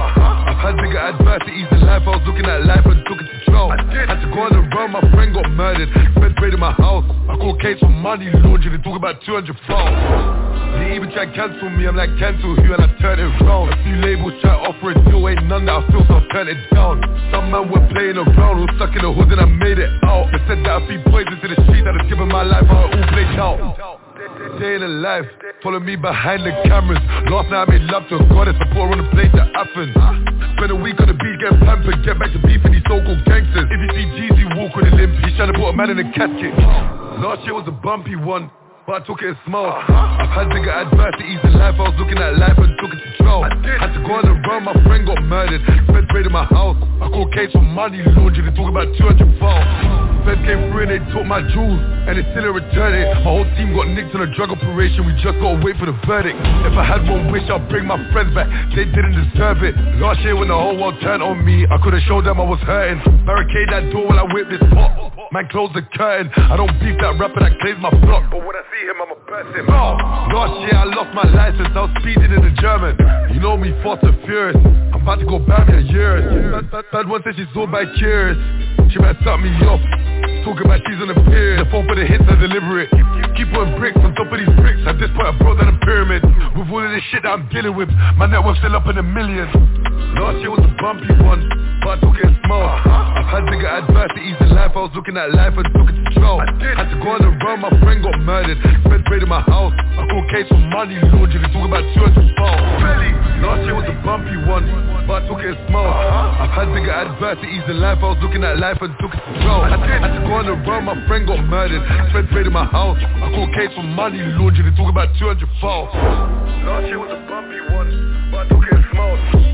I've had bigger adversities in life, I was looking at life and took it to control. Had to go on the road, my friend got murdered. Fed raid in my house, I called case for money laundering and talk about two hundred phones. They even tried to cancel me, I'm like cancel who, and I turned it round. A few labels try to offer it, still ain't none that I feel, so I turned it down. Some man were playing around, who stuck in the hood and I made it out. They said that I'd be poison to the street, I'd have given my life how it all played out. Day in the life, follow me behind the cameras. Last night I made love to a goddess, I put her on the plane to Athens. Spent a week on the beach getting pampered, get back to beef with these so-called gangsters. If you see Jeezy walk with a limp, he's trying to put a man in a casket. Last year was a bumpy one, but I took it small. I've had bigger adversities in life, I was looking at life and took it to control. Had to go on the road, my friend got murdered. Fed raid in my house, I called case for money laundering and talk about two hundred phones. Fed came through and they took my jewels, and they still didn't return it. My whole team got nicked on a drug operation, we just gotta wait for the verdict. If I had one wish, I'd bring my friends back, they didn't deserve it. Last year when the whole world turned on me, I could've showed them I was hurting. Barricade that door while I whip this pop, man close the curtain. I don't beef that rapper that claims my block, but when I see him I'ma burst him. Oh, last year I lost my license, I was speeding in the German. You know me, fast and furious, I'm about to go back in years. Bad, bad, bad one said she's all by curious, she might start me off, talking about she's on the pier. The phone for the hits, I deliver it. Keep on bricks on top of these bricks, at this point I brought down a pyramid. With all of this shit that I'm dealing with, my network's still up in the millions. Last year was a bumpy one, but I took it small. I've had bigger adversities in life, I was looking at life and took it to control. Had to go on the road, my friend got murdered. Fed raid in my house, I called case for money laundering and talk about two hundred phones. Last year was a bumpy one, but I took it small. I've had bigger adversities in life, I was looking at life and took it to control. Had to go on the road, my friend got murdered. Fed raid in my house, I called case for money laundering and talk about two hundred phones. Last year was a bumpy one, but I took it small.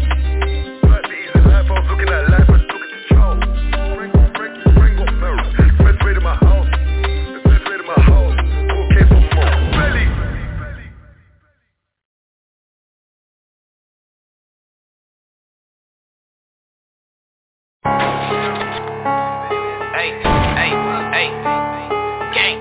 I was looking at life and took it to control. Bring, bring, bring up mirror. Fed raid in my house, fed raid in my house. Okay for more. Belly. Hey, hey, hey, gang.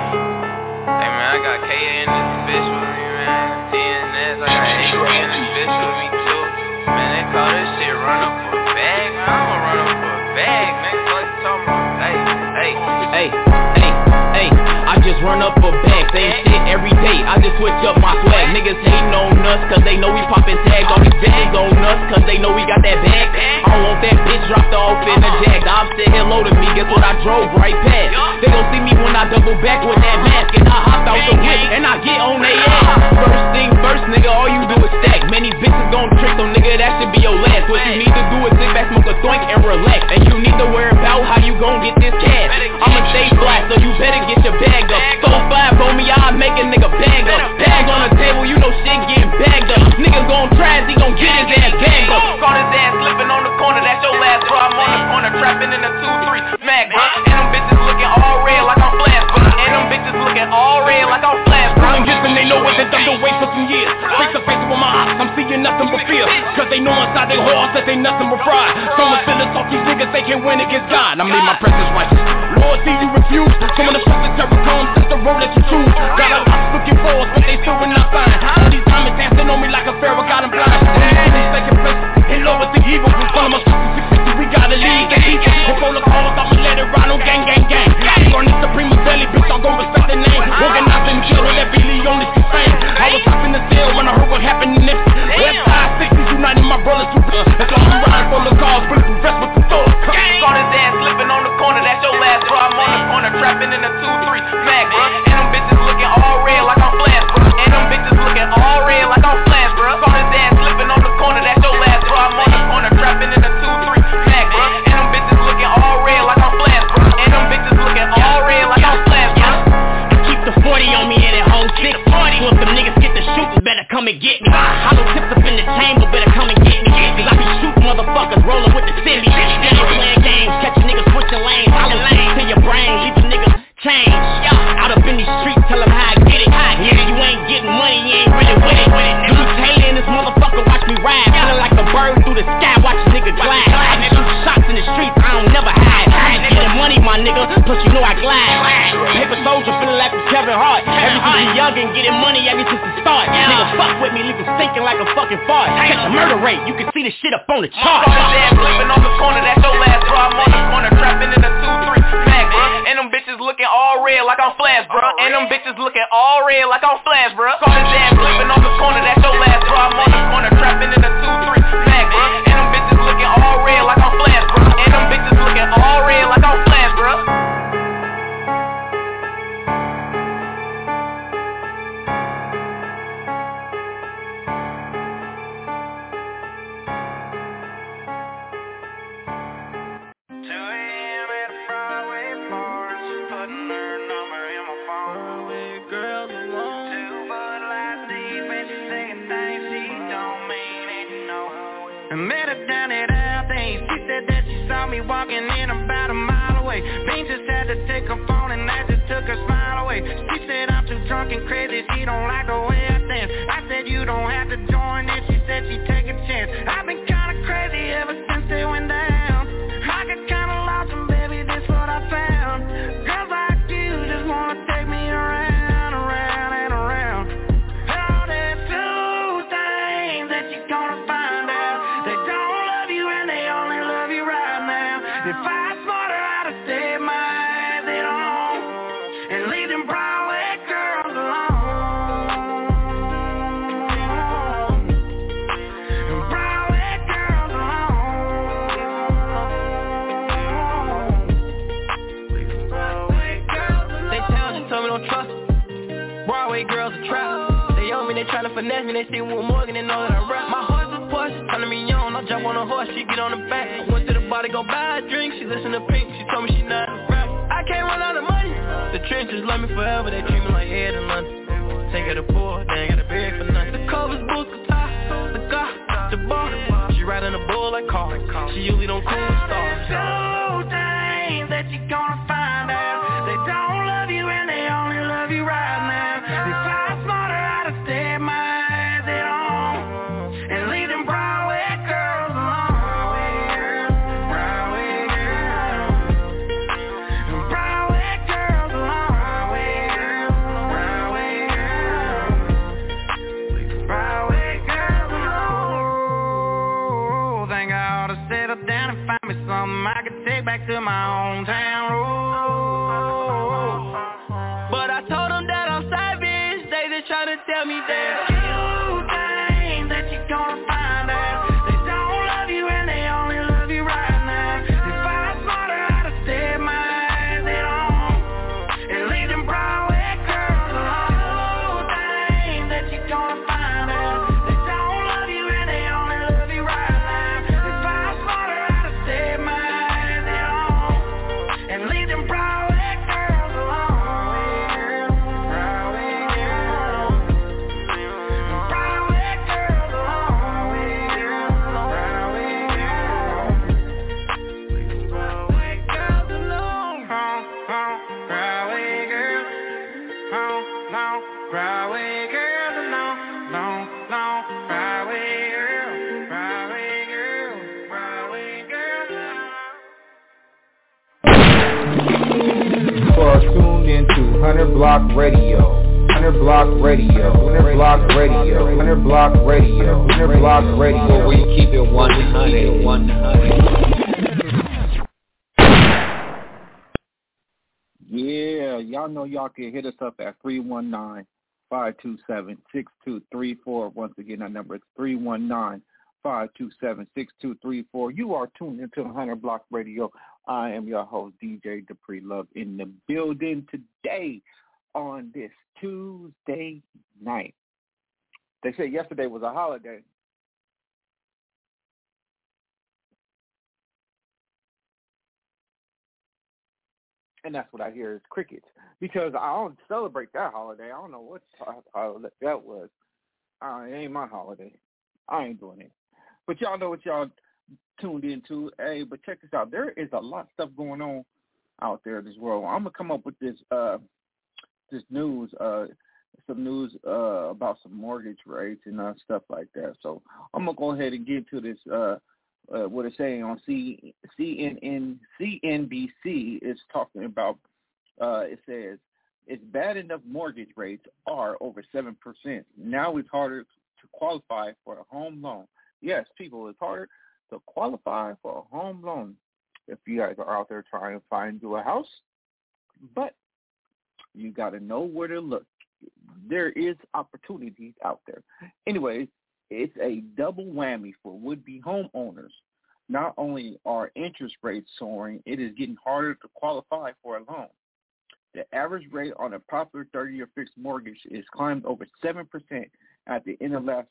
Hey man, I got K A in this bitch with me, man. T N S, I got A K in this bitch with me too. Man, they call this shit run up for a bag. Man, I'm gonna run up for a bag, man. What you talking about? Hey, hey, hey, hey, hey. I just run up for bags. Same shit every day. I just switch up my swag. Niggas hating on us cause they know we poppin' tags. All these bitches on us cause they know we got that bag. I don't want that bitch dropped off in the jag. The op said hello to me. Guess what I drove right past? They gon' see me when I double back with that mask. And I hop out the whip and I get on they ass. First thing first, nigga, all you do is stack. Many bitches gon' trick, so nigga, that should be your last. What you need to do is sit back, smoke a thwank and relax. And you need to worry about how you gon' get this cash. I'ma stay flat, so you better get your bag up. So five on me, I'll make a nigga bag up. Bag on the table, you know shit getting bagged up. Niggas gon' try as he gon' get his ass bagged up. Caught his ass slipping on the corner, that's your last, bro. I'm on the corner, trapping in a two three smack, bro. And them bitches looking all red like I'm flash, bro. And them bitches looking all red like I'm flash, bro. I'm guessing they know what they done to wait for some years. Face to face with my eyes, I'm seeing nothing but fear. Cause they know inside their hearts that they nothing but fried. Someone feeling talk these niggas, they can win against God. I made my presence righteous. Loyalty you refuse. Some of the fucking terror comes, that's the road that you choose. Got a lot looking for us, but they still will not find. All these diamonds dancing on me like a pharaoh, got them blind. Second place, in love with the evil. One of my six fifty, we gotta lead the people. Before the calls, I'ma let it ride on gang, gang, gang. Learn the Supreme Belly, bitch, I'm gon' respect the name. Organized in jail, that Billy on this fame. I was up in the cell when I heard what happened in Nipsey. West side sixties uniting my brothers too good. That's why I'm riding for the cars, bulletproof vest with the thugs. Caught his ass slipping on the corner, that's your last, bro. I'm on the corner, trapping in a two three smack, bro. And them bitches looking all red like I'm flash, bro. And them bitches looking all red like I'm flash, bro. Caught his ass slipping on the corner, that's your last, bro. I'm on the corner, trapping in a two three smack, bro. And them bitches looking all red like I'm flash, bro. And them bitches looking all red like I'm flash, bro. I keep the forty on me and it holds six. So if them niggas get the shooting, better come and get me. Hollow tips up in the chamber, better come and get me. Cause I be shooting motherfuckers, rolling with the city. Steady playing games, catch niggas switching lanes. Hollow tips to your brain, leave a nigga change. Out up in these streets, tell them how I get it. Yeah, you ain't getting money, you ain't really with it. Blue Taylor and this motherfucker watch me ride. Feeling like a bird through the sky, watch a nigga glide. I be shooting shots in the streets, I don't never hide. I be getting money, my nigga, plus you know I glide. Paper soldier, feeling like I'm Kevin Kevin Hart. Ever since we young and getting money ever since the start. Nigga fuck with me, leave him stinking like a fucking fart. Catch a murder rate, you can see the shit up on the chart. Flipping on the corner, that's your last, bro. I'm on the corner, trapping in a two three smack, bro. And them bitches looking all red like I'm Flash, bro. And them bitches looking all red like I'm Flash, bro. Call his ass flipping on the corner, that's your last, bro. I'm on the corner, trapping in a two three smack, bro. And them bitches looking all red like I'm Flash, bro. And them bitches looking all red like I'm Flash, bro. Walking in about a mile away. Bean just had to take her phone and that just took her smile away. She said I'm too drunk and crazy, she don't like the way I dance. I said you don't have to join in, she said she'd take a chance. I've been kinda crazy ever since they went down. I got kinda lost and baby, this what I found. Girls like you just wanna take me around, around and around. Oh, there's two things that you're gonna find out. They don't love you and they only love you right now. If I smarter, I'd have stayed my eyes at home and leave them Broadway girls alone. Broadway girls alone. Broadway girls alone. They tell me, told me don't trust them. Broadway girls are trapped. They owe me, they tryna finesse me. They see Will Morgan, they know that I rap. My heart's a push, turning me on. I jump on a horse, she get on the back. I went to the bar to go buy a drink. She listen to Pink, she told me she not a rap. I can't run out of money. The trenches love me forever, they treat me like Ed in London. Take her to poor, they ain't got a bag for nothing. The covers, boots, guitar, the car, the bar. She riding a bull like car. She usually don't cool stars. Two things that you're gonna find out. They don't love you and they only love you right now. If I smarter, I'd have stayed my eyes at home and leave them Broadway girls alone. Broadway girls. Broadway girls alone. Broadway girls. Broadway girls alone. Think I ought to settle down and find me something I could take back to my hometown road. But I told them that I'm savage. They just tryna tell me that Two things that you're gonna find out. They don't love you and they only love you right now. If I smarter, I'd have stayed my eyes at home and leave them Broadway girls alone. Two things that you're gonna find out. They don't love you and they only love you right now. If I smarter, I'd have stayed my eyes at home and leave them Broadway girls alone. Broadway girls. Broadway girls alone. Broadway girls. Broadway girls alone. Oh, oh, Broadway girls. Oh, no, Broadway girls alone. Long, long, Broadway girls. Broadway girls. Broadway girls. You are tuned into one hundred Block Radio. one hundred Block Radio. one hundred Block Radio. one hundred Block Radio. one hundred Block Radio. Where we keep it one hundred. one hundred. Yeah, y'all know y'all can hit us up at three one nine, five two seven, six two three four. Once again, that number is three one nine, five two seven, six two three four. You are tuned into one hundred Block Radio. I am your host, D J Dupree Love, in the building today on this Tuesday night. They said yesterday was a holiday. And that's what I hear is crickets. Because I don't celebrate that holiday. I don't know what holiday that was. Uh, it ain't my holiday. I ain't doing it. But y'all know what y'all tuned into. Hey, but check this out. There is a lot of stuff going on out there in this world. I'm going to come up with this uh, this news, uh, some news uh, about some mortgage rates and uh, stuff like that. So I'm going to go ahead and get to this, uh, uh, what it's saying on C- CNN, C N B C is talking about, uh, it says, It's bad enough mortgage rates are over seven percent. Now it's harder to qualify for a home loan. Yes, people, it's harder to qualify for a home loan if you guys are out there trying to find you a house. But you got to know where to look. There is opportunities out there. Anyways, it's a double whammy for would-be homeowners. Not only are interest rates soaring, it is getting harder to qualify for a loan. The average rate on a popular thirty-year fixed mortgage is climbed over seven percent at the end of last,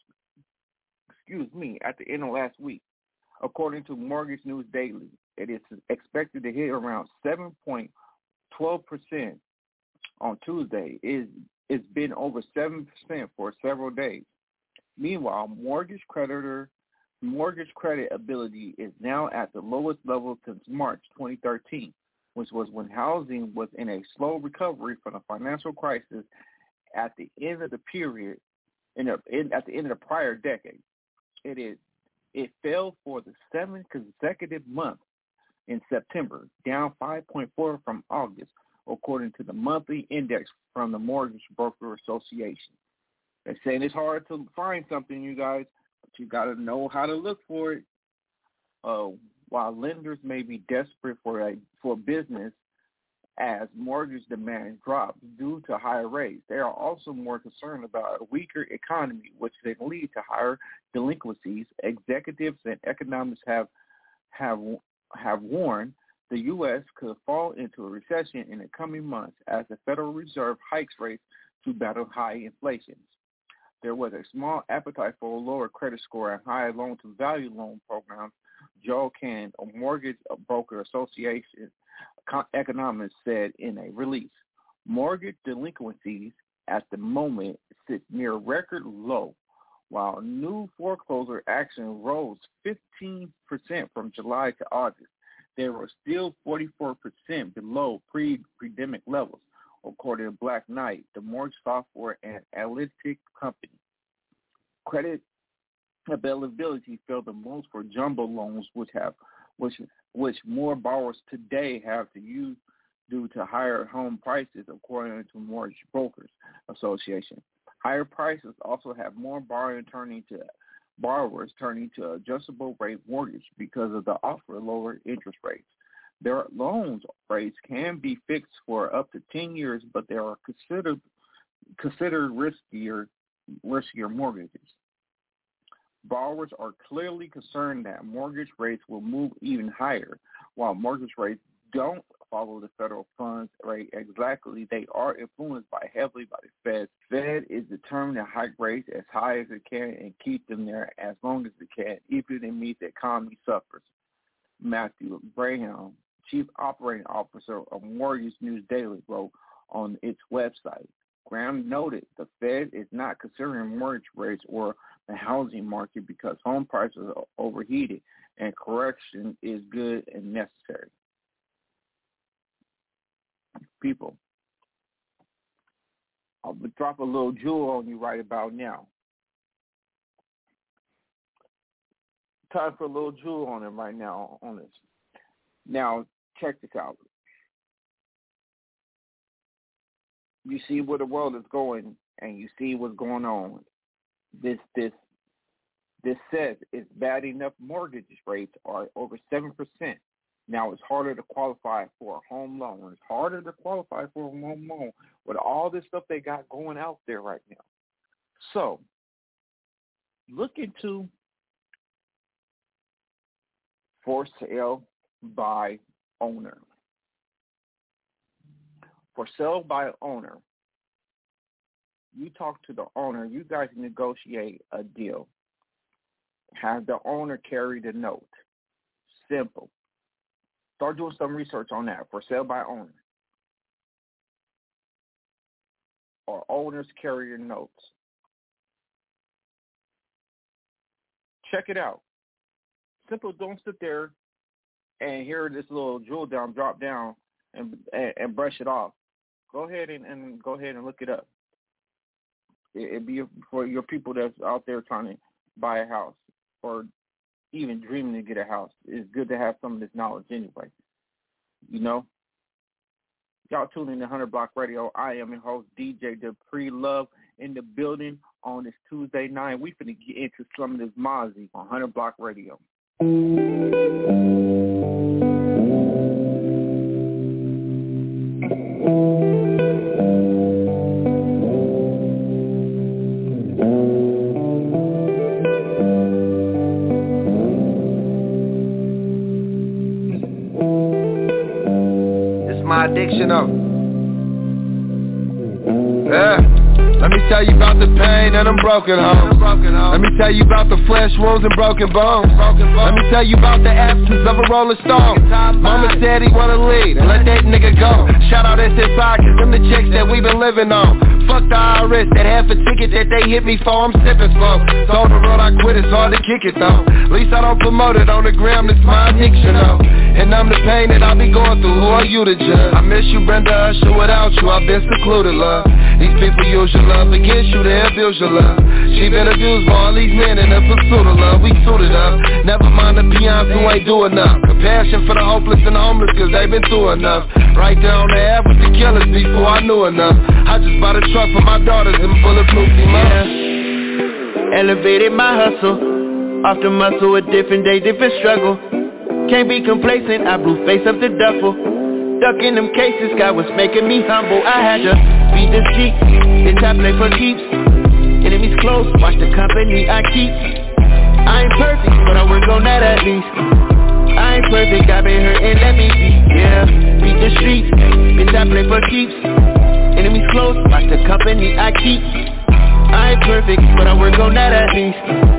excuse me, at the end of last week. According to Mortgage News Daily, it is expected to hit around seven point one two percent on Tuesday. It, it's been over seven percent for several days. Meanwhile, mortgage creditor mortgage credit ability is now at the lowest level since March twenty thirteen. Which was when housing was in a slow recovery from the financial crisis at the end of the period, in, a, in at the end of the prior decade. It is it fell for the seventh consecutive month in September, down five point four from August, according to the monthly index from the Mortgage Broker Association. They're saying it's hard to find something, you guys, but you got to know how to look for it. Uh, while lenders may be desperate for a for business as mortgage demand drops due to higher rates, they are also more concerned about a weaker economy, which can lead to higher delinquencies. Executives and economists have have have warned the U S could fall into a recession in the coming months as the Federal Reserve hikes rates to battle high inflation. There was a small appetite for a lower credit score and high loan-to-value loan programs. Joe Can, a Mortgage Broker Association economist, said in a release. Mortgage delinquencies at the moment sit near record low, while new foreclosure action rose fifteen percent from July to August. They were still forty-four percent below pre-pandemic levels, according to Black Knight, the mortgage software and analytic company. Credit availability fell the most for jumbo loans, which have which which more borrowers today have to use due to higher home prices, according to Mortgage Brokers Association. Higher prices also have more borrowing turning to borrowers turning to adjustable rate mortgage because of the offer of lower interest rates. Their loans rates can be fixed for up to ten years, but they are considered considered riskier riskier mortgages. Borrowers are clearly concerned that mortgage rates will move even higher. While mortgage rates don't follow the federal funds rate exactly, they are influenced by heavily by the Fed. Fed is determined to hike rates as high as it can and keep them there as long as it can, even if it means the economy suffers. Matthew Braham, Chief Operating Officer of Mortgage News Daily, wrote on its website. Graham noted the Fed is not considering mortgage rates or the housing market because home prices are overheated and correction is good and necessary. People, I'll drop a little jewel on you right about now. Time for a little jewel on it right now on this. Now, check this out. You see where the world is going, and you see what's going on. This this this says it's bad enough mortgage rates are over seven percent. Now it's harder to qualify for a home loan. It's harder to qualify for a home loan with all this stuff they got going out there right now. So look into for sale by owner. For sale by owner, you talk to the owner, you guys negotiate a deal. Have the owner carry the note. Simple. Start doing some research on that. For sale by owner. Or owners carry your notes. Check it out. Simple, don't sit there and hear this little jewel down, drop down, and, and, and brush it off. Go ahead and, and go ahead and look it up. It, it'd be for your people that's out there trying to buy a house or even dreaming to get a house. It's good to have some of this knowledge anyway. You know? Y'all tune in to one hundred Block Radio. I am your host, D J Dupree Love, in the building on this Tuesday night. We finna get into some of this Mozzie on one hundred Block Radio. My addiction of yeah. Let me tell you about the pain and them broken homes. Let me tell you about the flesh wounds and broken bones. Let me tell you about the absence of a rolling stone. Mama said he wanna lead and let that nigga go. Shout out S S I, cause them the checks that we been living on. Fuck the I R S, that half a ticket that they hit me for, I'm sipping slow. Told the road I quit, it's hard to kick it though. At least I don't promote it on the gram, it's my addiction though. And I'm the pain that I be going through, who are you to judge? I miss you, Brenda Usher, without you I've been secluded, love. These people use your love against you, they abuse your love. She been abused by all these men in the pursuit of love. We suited up, never mind the peons who ain't do enough. Compassion for the hopeless and the homeless cause they been through enough. Right there on the air with the killers before I knew enough. I just bought a truck for my daughters and bulletproof enough. Yeah. Elevated my hustle, off the muscle, a different day, different struggle. Can't be complacent, I blew face up the duffel. Ducking them cases, God was making me humble. I had to beat the street, it's I play for keeps. Enemies close, watch the company I keep. I ain't perfect, but I work on that at least. I ain't perfect, I been hurt and let me be. Yeah, beat the streets, bitch I play for keeps. Enemies close, watch the company I keep. I ain't perfect, but I work on that at least.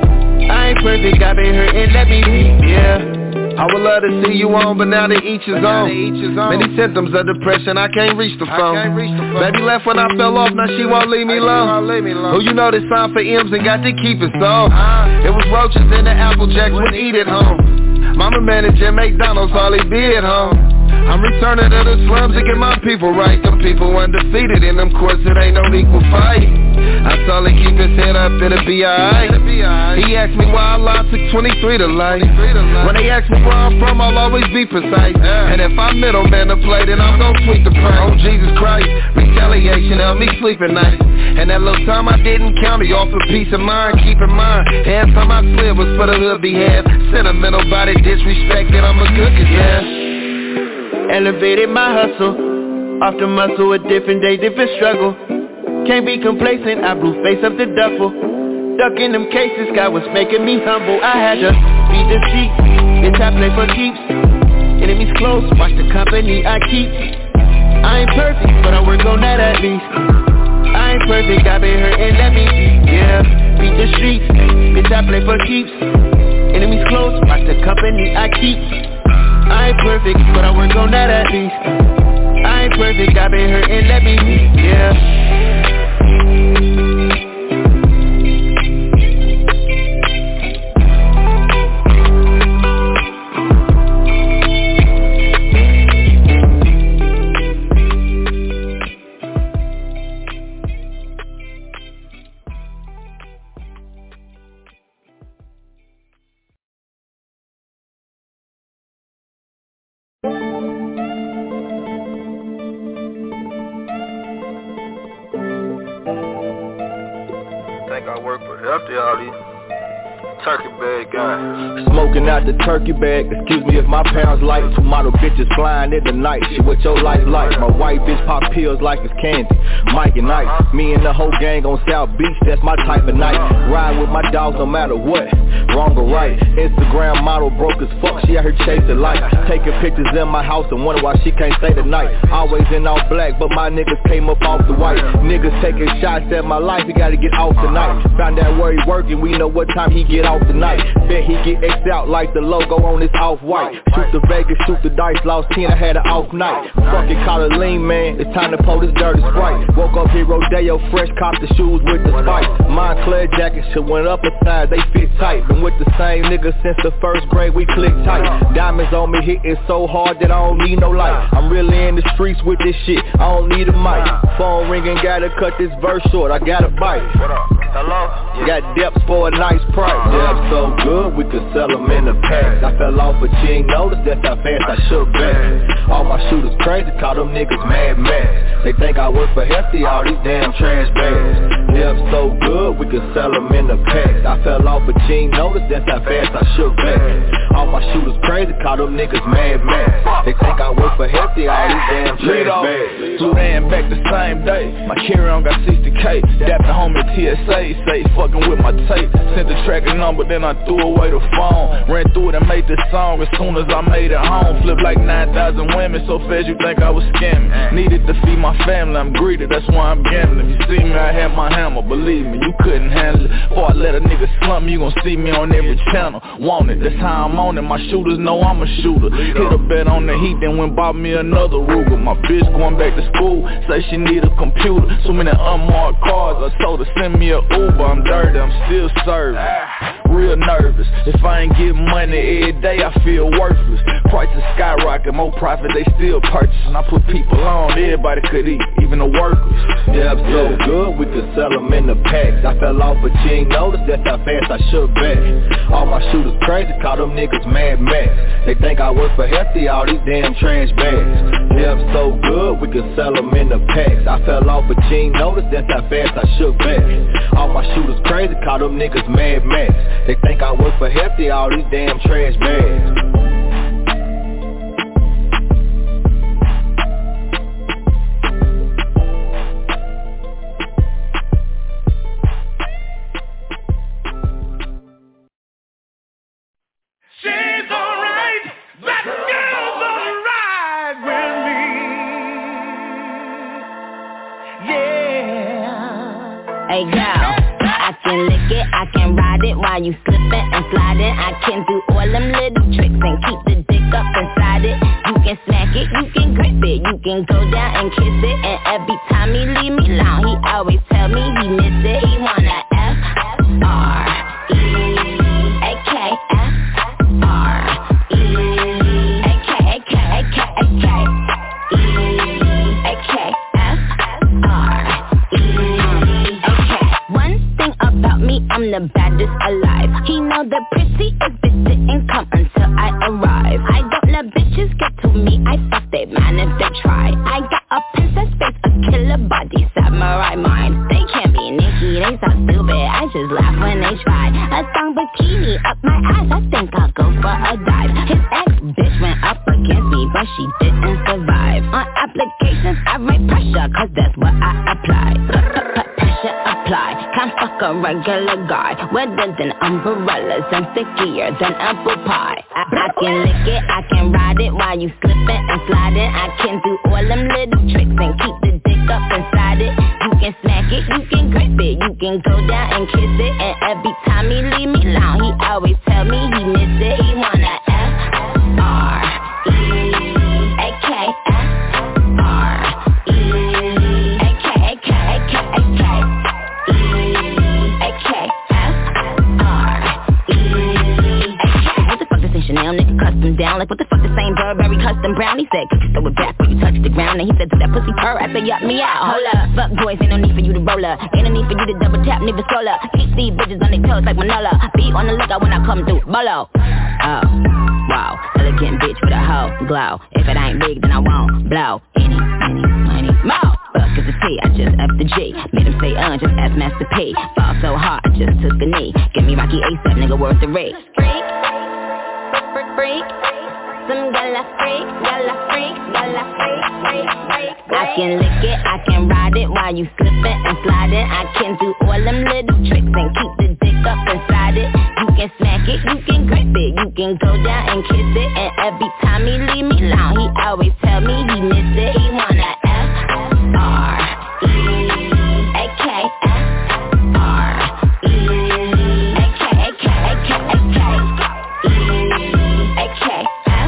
I ain't perfect, I been hurt and let me be. Yeah. I would love to see you on, but now they each is on. Many symptoms of depression, I can't reach the phone. Baby left when I fell off, now she won't leave me alone. Who you know that signed for M's and got to keep it so. It was roaches in the Apple Jacks, would eat at home. Mama managing McDonald's, all he be at home. I'm returning to the slums to get my people right. Them people undefeated in them courts, it ain't no equal fight. I told him keep his head up, it'll be alright. He asked me why I lied, took twenty-three to life. When they ask me where I'm from, I'll always be precise. And if I middleman to play, then I'm gon' tweet the price. Oh Jesus Christ, retaliation help me sleep at night. And that little time I didn't count it off for peace of mind. Keep in mind, half time I slid was for the hood behalf. Sentimental body disrespected, I'm a good kid, yeah. Elevated my hustle, off the muscle, a different day, different struggle. Can't be complacent, I blew face up the duffel. Ducking them cases, God was making me humble. I had to beat the street, bitch I play for keeps. Enemies close, watch the company I keep. I ain't perfect, but I work on that at least. I ain't perfect, I been hurt and let me be. Yeah, beat the streets, bitch I play for keeps. Enemies close, watch the company I keep. I ain't perfect, but I work on that at least. I ain't perfect, I been hurt and let me be. Yeah. Smoking out the turkey bag, excuse me if my pounds light. Two model bitches flying in the night, shit what your life like. My white bitch pop pills like it's candy, Mike and Ike. Me and the whole gang on South Beach, that's my type of night. Ride with my dogs no matter what, wrong or right. Instagram model broke as fuck, she out here chasing life. Taking pictures in my house and wonder why she can't stay the night. Always in all black, but my niggas came up off the white. Niggas taking shots at my life, he gotta get off tonight. Found out where he working, we know what time he get off tonight. Bet he get X'd out like the logo on his off-white. Shoot the Vegas, shoot the dice, lost ten, I had an off night. Fucking call it lean, man, it's time to pull this dirty Sprite. Woke up here, Rodeo, fresh, cop the shoes with the spikes. Montclair jackets, shit went up a size, they fit tight. Been with the same nigga since the first grade, we click tight. Diamonds on me hitting so hard that I don't need no light. I'm really in the streets with this shit, I don't need a mic. Phone ringing, gotta cut this verse short, I gotta bite. What up? Hello? Got depths for a nice price, yeah. Yeah, I'm so good, we could sell them in the packs. I fell off, but you ain't noticed, that's how fast I shook back. All my shooters crazy, call them niggas Mad Max. They think I work for Hefty, all these damn trash bags. Yeah, I'm so good, we could sell them in the packs. I fell off, but you ain't noticed, that's how fast I shook back. All my shooters crazy, call them niggas Mad Max. They think I work for Hefty, all these damn trash bags. Flew there and back the same day. My carry-on got sixty K. Dapped the homie T S A, say fucking with my tape. Sent the tracking number, then I threw away the phone. Ran through it and made this song as soon as I made it home. Flipped like nine thousand women, so fast you think I was scamming. Needed to feed my family, I'm greedy, that's why I'm gambling. You see me, I had my hammer, believe me, you couldn't handle it. Before I let a nigga slump me, you gon' see me on every channel. Want it, that's how I'm on it, my shooters know I'm a shooter. Hit a bet on the heat, then went bought me another Ruger. My bitch going back to school, say she need a computer. So many unmarked cars, I told her send me a Uber. I'm dirty, I'm still serving, real nervous. If I ain't getting money every day, I feel worthless. Prices skyrocket, more profit, they still purchasing. I put people on, everybody could eat, even the workers. Yeah, I'm so good, we could sell them in the packs. I fell off, but you ain't noticed, that's how fast I shook back. All my shooters crazy, call them niggas Mad Max. They think I work for Hefty, all these damn trash bags. Yeah, I'm so good, we could sell them in the packs. I fell off, but you ain't noticed, that's how fast I shook back. All my shooters crazy, call them niggas Mad Max. They think I work for Hefty, all these damn trash bags. She's alright, that girl's alright with me. Yeah. Hey girl, I can lick it, I can ride it while you slipping and sliding. I can do all them little tricks and keep the dick up inside it. You can smack it, you can grip it, you can go down and kiss it. And every time he leave me alone, he always tell me he miss it. He wanna F R E A K F R E A K A K A K A K E A K F R E A K. One thing about me, I'm the baddest alive. He know the prettiest bitch didn't come until I arrive. I don't let bitches get to me, I fuck they man if they try. I got a princess face, a killer body, samurai mind. They can't be Nicki, they so stupid, I just laugh when they try. A thong bikini up my ass, I think I'll go for a dive. His ex bitch went up against me, but she didn't survive. On applications, I write pressure, cause that's what I apply. Pressure apply, can't fuck a regular guy. Wetter than umbrellas and stickier than apple pie. I, I can lick it, I can ride it while you slipping and sliding. I can do all them little tricks and keep the dick up inside it. You can smack it, you can grip it, you can go down and kiss it. And every time he leave me alone, he always tell me he miss it. He wanna F R E A K F R E A K A K A K A K E A K F R E A K. What the fuck is this Chanel nigga custom down? Like what the fuck the same Burberry custom brown? He said, could you throw it back when you touch the ground? And he said, do that pussy purr? I said, yup, me out. Hold up, fuck boys, ain't no need for you to roll up. Ain't no need for you to double tap, never scroll up. Keep these bitches on their toes like Manolo. Be on the lookout when I come through, bolo. Oh, wow, elegant bitch with a hoe glow. If it ain't big, then I won't blow. Any, any, any, more. Fuck is the T, I just F the G. Made him say, uh, just ask Master P. Fall so hard, I just took a knee. Give me Rocky ASAP, nigga, worth the rate. Freak, freak, freak. Some gala freak, gala freak, gala freak, freak, freak, freak. I can lick it, I can ride it while you slipping and sliding. I can do all them little tricks and keep the dick up inside it. You can smack it, you can grip it, you can go down and kiss it. And every time he leave me alone, he always tell me he miss it. He wanna F R E A K F R E A K A K A K A K E A K.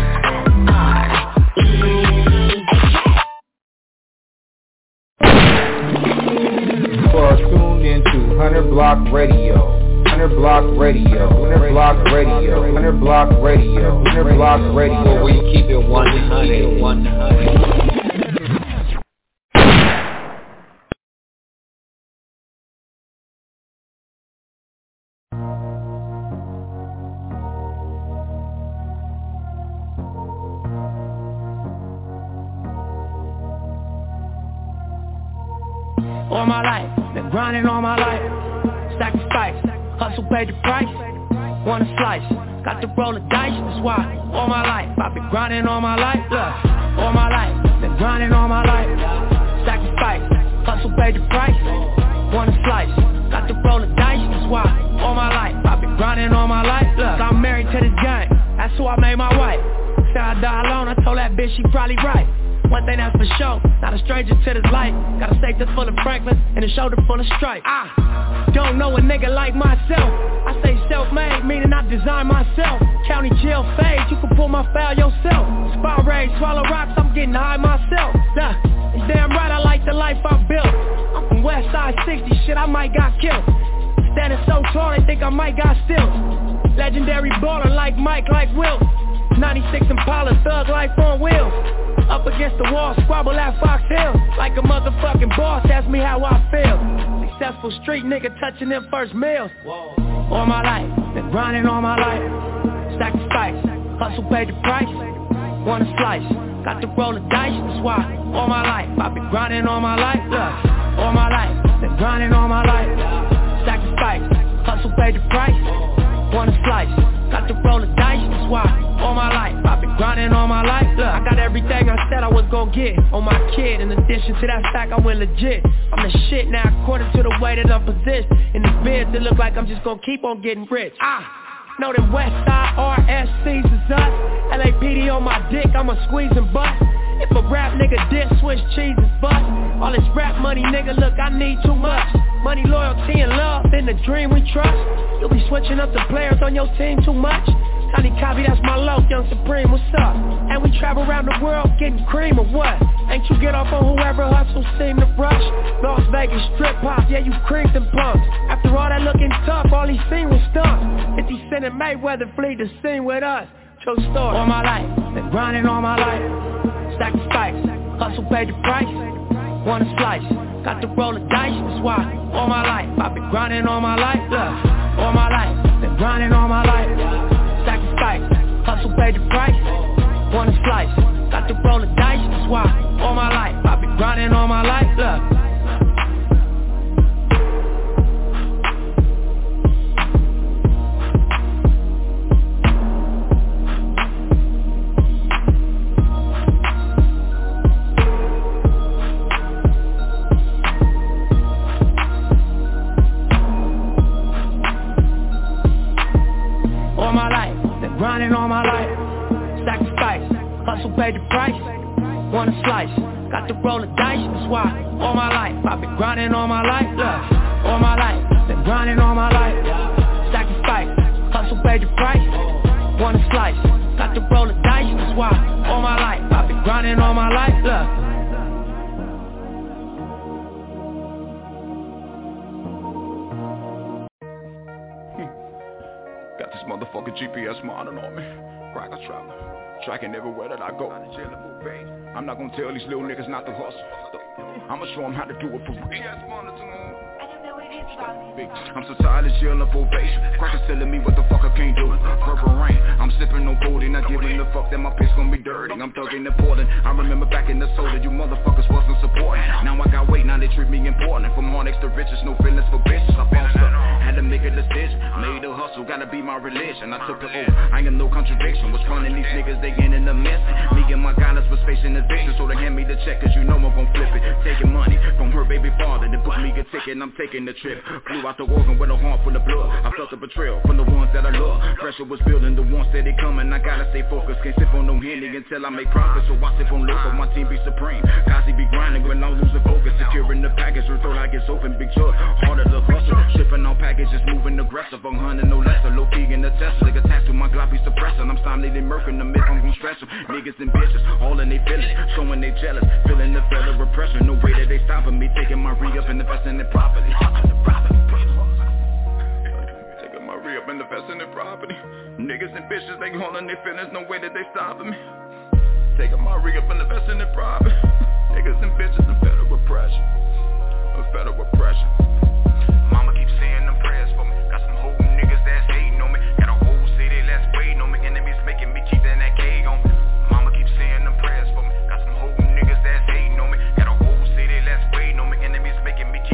You are tuned into one hundred Block Radio. one hundred Block Radio. one hundred Block Radio. one hundred Block Radio. one hundred Block Radio. Where we keep it one hundred. one hundred. all my life, been grinding all my life. Sacrifice, hustle paid the price. Want a slice, got to roll the dice. That's why all my life I've been grinding all my life. Look, all my life, been grinding all my life. Sacrifice, hustle paid the price. Want a slice, got to roll the dice. That's why all my life I've been grinding all my life. Look, I'm married to this game, that's who I made my wife. Said I die alone, I told that bitch she probably right. One thing that's for sure, not a stranger to this life. Got a safe that's full of Franklin and a shoulder full of stripe. I don't know a nigga like myself. I say self-made, meaning I design myself. County jail fade, you can pull my foul yourself. Spot raid, swallow rocks, I'm getting high myself. Nah, it's damn right I like the life I built. I'm from West Side sixty, shit I might got killed. Standing so tall, they think I might got stills. Legendary baller like Mike, like Will. ninety-six Impala, thug life on wheels. Up against the wall, squabble at Fox Hill. Like a motherfucking boss, ask me how I feel. Successful street nigga touching them first meals. All my life, been grinding all my life. Sacrifice, hustle paid the price. Want a slice, got to roll the dice. That's why all my life I've been grinding all my life. Look, all my life, been grinding all my life. Sacrifice, hustle paid the price. Want a slice, got to roll the dice. That's why all my life I've been grinding all my life. Look, I got everything I said I was gon' get on my kid. In addition to that fact, I went legit. I'm the shit now according to the way that I'm positioned. In this biz, it look like I'm just gon' keep on getting rich. Ah, know them West Side R S Cs is us. L A P D on my dick, I'ma squeeze and bust. If a rap nigga diss, Swiss cheese is bust. All this rap money, nigga, look, I need too much. Money, loyalty, and love, in the dream we trust. You'll be switching up the players on your team too much. Tiny copy, that's my low, Young Supreme, what's up? And we travel around the world getting cream or what? Ain't you get off on whoever hustles seem to rush? Las Vegas strip pop, yeah, you creamed and pumps. After all that looking tough, all he seen was stunts. fifty Cent and Mayweather flee the scene with us. True story. All my life, been grinding all my life. Sacrifice, hustle paid the price. Want a slice, got to roll the dice. That's why all my life I've been grinding all my life. Look, all my life, been grinding all my life. Sacrifice, hustle paid the price. Want a slice, got to roll the dice. That's why all my life I've been grinding all my life. Look. Grinding all my life, sacrifice, hustle paid the price. Want a slice, got to roll the dice. That's why all my life I've been grinding all my life. Look, all my life, been grinding all my life. Sacrifice, hustle paid the price. Want a slice, got to roll the dice. That's why all my life I've been grinding all my life. Look. Motherfucking G P S monitoring on me. Crack a trap, tracking everywhere that I go. I'm not gonna tell these little niggas not to hustle. I'ma show them how to do it for real. I'm so tired of jail up ovation. Crackers telling me what the fuck I can't do. Purple rain, I'm sipping on codeine, not giving a fuck that my piss gon' be dirty. I'm thugging and Portland. I remember back in the soda, you motherfuckers wasn't supporting. Now I got weight, now they treat me important. From Hornets to riches, no feelings for bitches. I bounced up, had to make a decision. Made a hustle, gotta be my religion. I took the oath, I ain't got no contradiction. Was running these niggas, they getting the mess. Me and my guys was facing eviction, so they hand me the check, cause you know I'm gon' flip it. Taking money from her baby father, they book me a ticket, and I'm taking the trip. Flew out the organ with a heart full of blood. I felt the betrayal from the ones that I love. Pressure was building, the ones that they coming. I gotta stay focused, can't sip on no Henny until I make profit. So I sip on local, my team be supreme. Kazi be grinding when I'm losing focus. Securing the package, her throat like it's open, big jug. Harder to hustle, shipping on packages, moving aggressive. I'm hunting no lesser, low key in the Tesla. Like attached to my gloppy suppressor. I'm stimulating murk in the myth, I'm gon' stress them. Niggas and bitches, all in they feelings, showing they jealous. Feeling the federal repression, no way that they stopping me. Taking my re up and investing in property. Taking my re up and investing in property. Niggas and bitches, they holding their feelings, no way that they stopping me. Taking my re up and investing in property. Niggas and bitches and federal repression. Federal repression. Mama keeps saying them prayers for me. Got some whole niggas that's hating on me. Got a whole city that's waiting on me. Enemies making me keep that cake on me. Mama keeps saying them prayers for me. Got some whole niggas that's hating on me. Got a whole city that's waiting on me. Enemies making me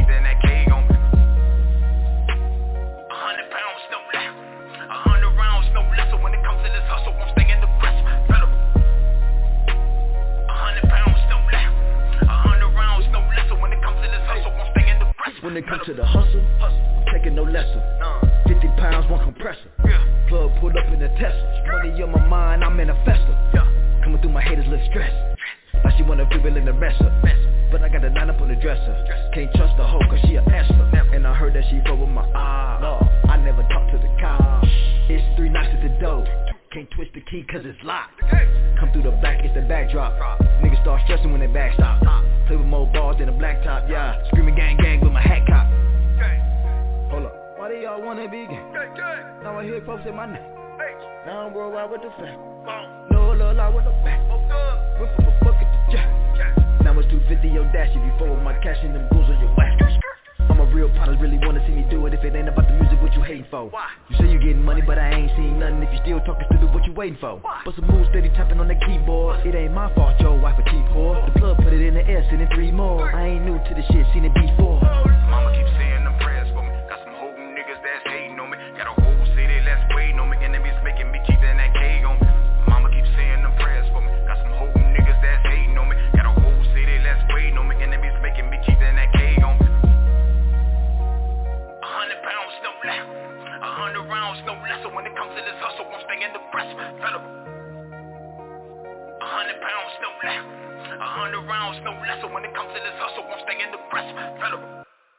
Come to the hustle, I'm taking no lesson. Fifty pounds, one compressor. Plug pulled up in the Tesla. Money on my mind, I'm in a festa. Coming through my haters, little stress. Now she wanna dribble in the wrestler, but I got the line up on the dresser. Can't trust the hoe cause she a Esther. And I heard that she fuck with my eye. No, I never talk to the cops. It's three knocks at the door. Can't twist the key cause it's locked. Come through the back, it's the backdrop. Niggas start stressing when they back stop. Play with more balls than a blacktop, yeah. Screaming gang gang with my hat cop. Hold up, why do y'all wanna be gang? Now I hear folks say my name. Now I'm worldwide with the fact. No love lie with the back. Whip up a bucket to jack. Now it's two fifty your dash. If you forward my cash and them goons on your whack. I'm a real partner, really wanna see me do it. If it ain't about the music, what you hating for? You say you getting money, but I ain't seen nothing. If you still talking stupid, what you waiting for? But some moves steady tapping on the keyboard. It ain't my fault, your wife a cheap whore. The plug put it in the air, sending three more. I ain't new to the shit, seen it before. Mama keep saying them prayers for me. Got some whole niggas that's hating on me. Got a whole city that's waiting on me. Enemies making me keep that K on me. Mama keep saying them prayers for me. Got some whole niggas that's hating on me. Got a whole city that's waiting on me. Enemies making me keep that K on me. A hundred pounds, no less. A hundred rounds, no less. So when it comes to this hustle, won't stay in the breast. Federal. A hundred pounds, no less. A hundred rounds, no less. So when it comes to this hustle, won't stay in the breast. Federal.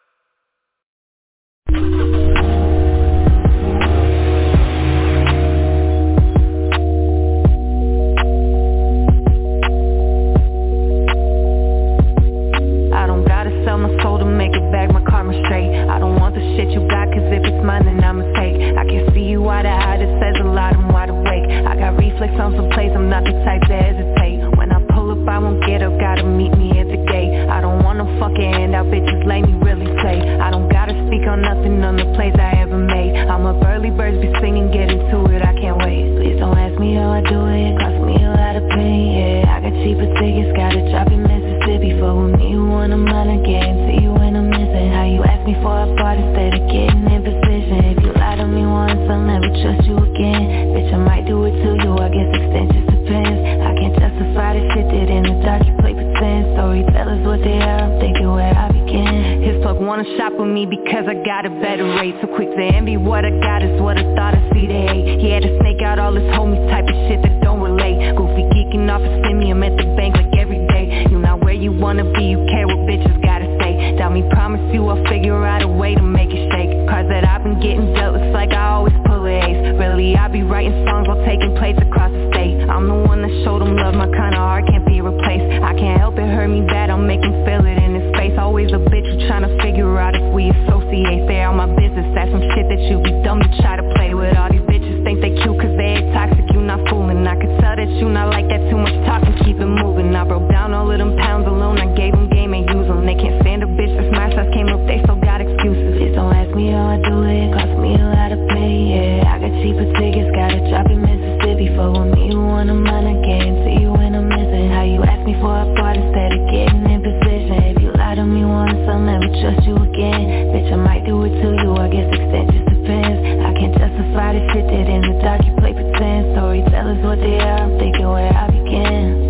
Sell my soul to make it back, my karma straight. I don't want the shit you got, cause if it's mine then I'ma take. I can see you eye to eye, this says a lot, I'm wide awake. I got reflex on some place, I'm not the type to hesitate. When I pull up, I won't get up, gotta meet me at the gate. I don't want no fucking handout, bitches, let me really play. I don't gotta speak on nothing on the plays I ever made. I'm up early, birds be singing, get into it, I can't wait. Please don't ask me how I do it, it cost me a lot of pain, yeah. I got cheaper tickets, gotta drop in Mississippi. For with me, you want a minor game. See you when I'm missing. How you ask me for a part instead of getting in position. If you lie to me once, I'll never trust you again. Bitch, I might do it to you, I guess extent just depends. I can't justify the shit that in the dark you play pretend. Storytellers what they are, I'm thinking where I begin. His plug wanna shop with me because I got a better rate. So quick to envy what I got is what I thought I see they hate. He had to snake out all his homies, type of shit that don't relate. Goofy geeking off a stimmy, I'm at the bank like every day. You not where you wanna be, you care what bitches gotta say. Doubt me, promise you I'll figure out a way to make it shake. Cards that I've been getting dealt, looks like I always pull a ace. Really, I be writing songs while taking plates across the state. I'm the one that showed them love, my kind of art can't be replaced. I can't help it, hurt me bad, I'll make him feel it in his face. Always a bitch who tryna figure out if we associate. Stay out my business, that's some shit that you be dumb to try to play with. All these bitches think they cute cause they ain't toxic, you not fooling. I could tell that you not like that, too much talking, keep it moving. I broke down all of them pounds alone, I gave them game and use them. They can't stand a bitch that's my size came up, they still got excuses. Please don't ask me how I do it, it cost me a lot of pain, yeah. I got cheaper tickets, gotta drop in Mississippi. For with me, you want a minor game. See you when I'm missing. How you ask me for a part instead of getting in position. If you lie to me once, I'll never trust you again. Bitch, I might do it to you, I guess extent just depends. I can't justify the shit that in the dark you play pretend. Storytellers what they are, I'm thinking where I begin.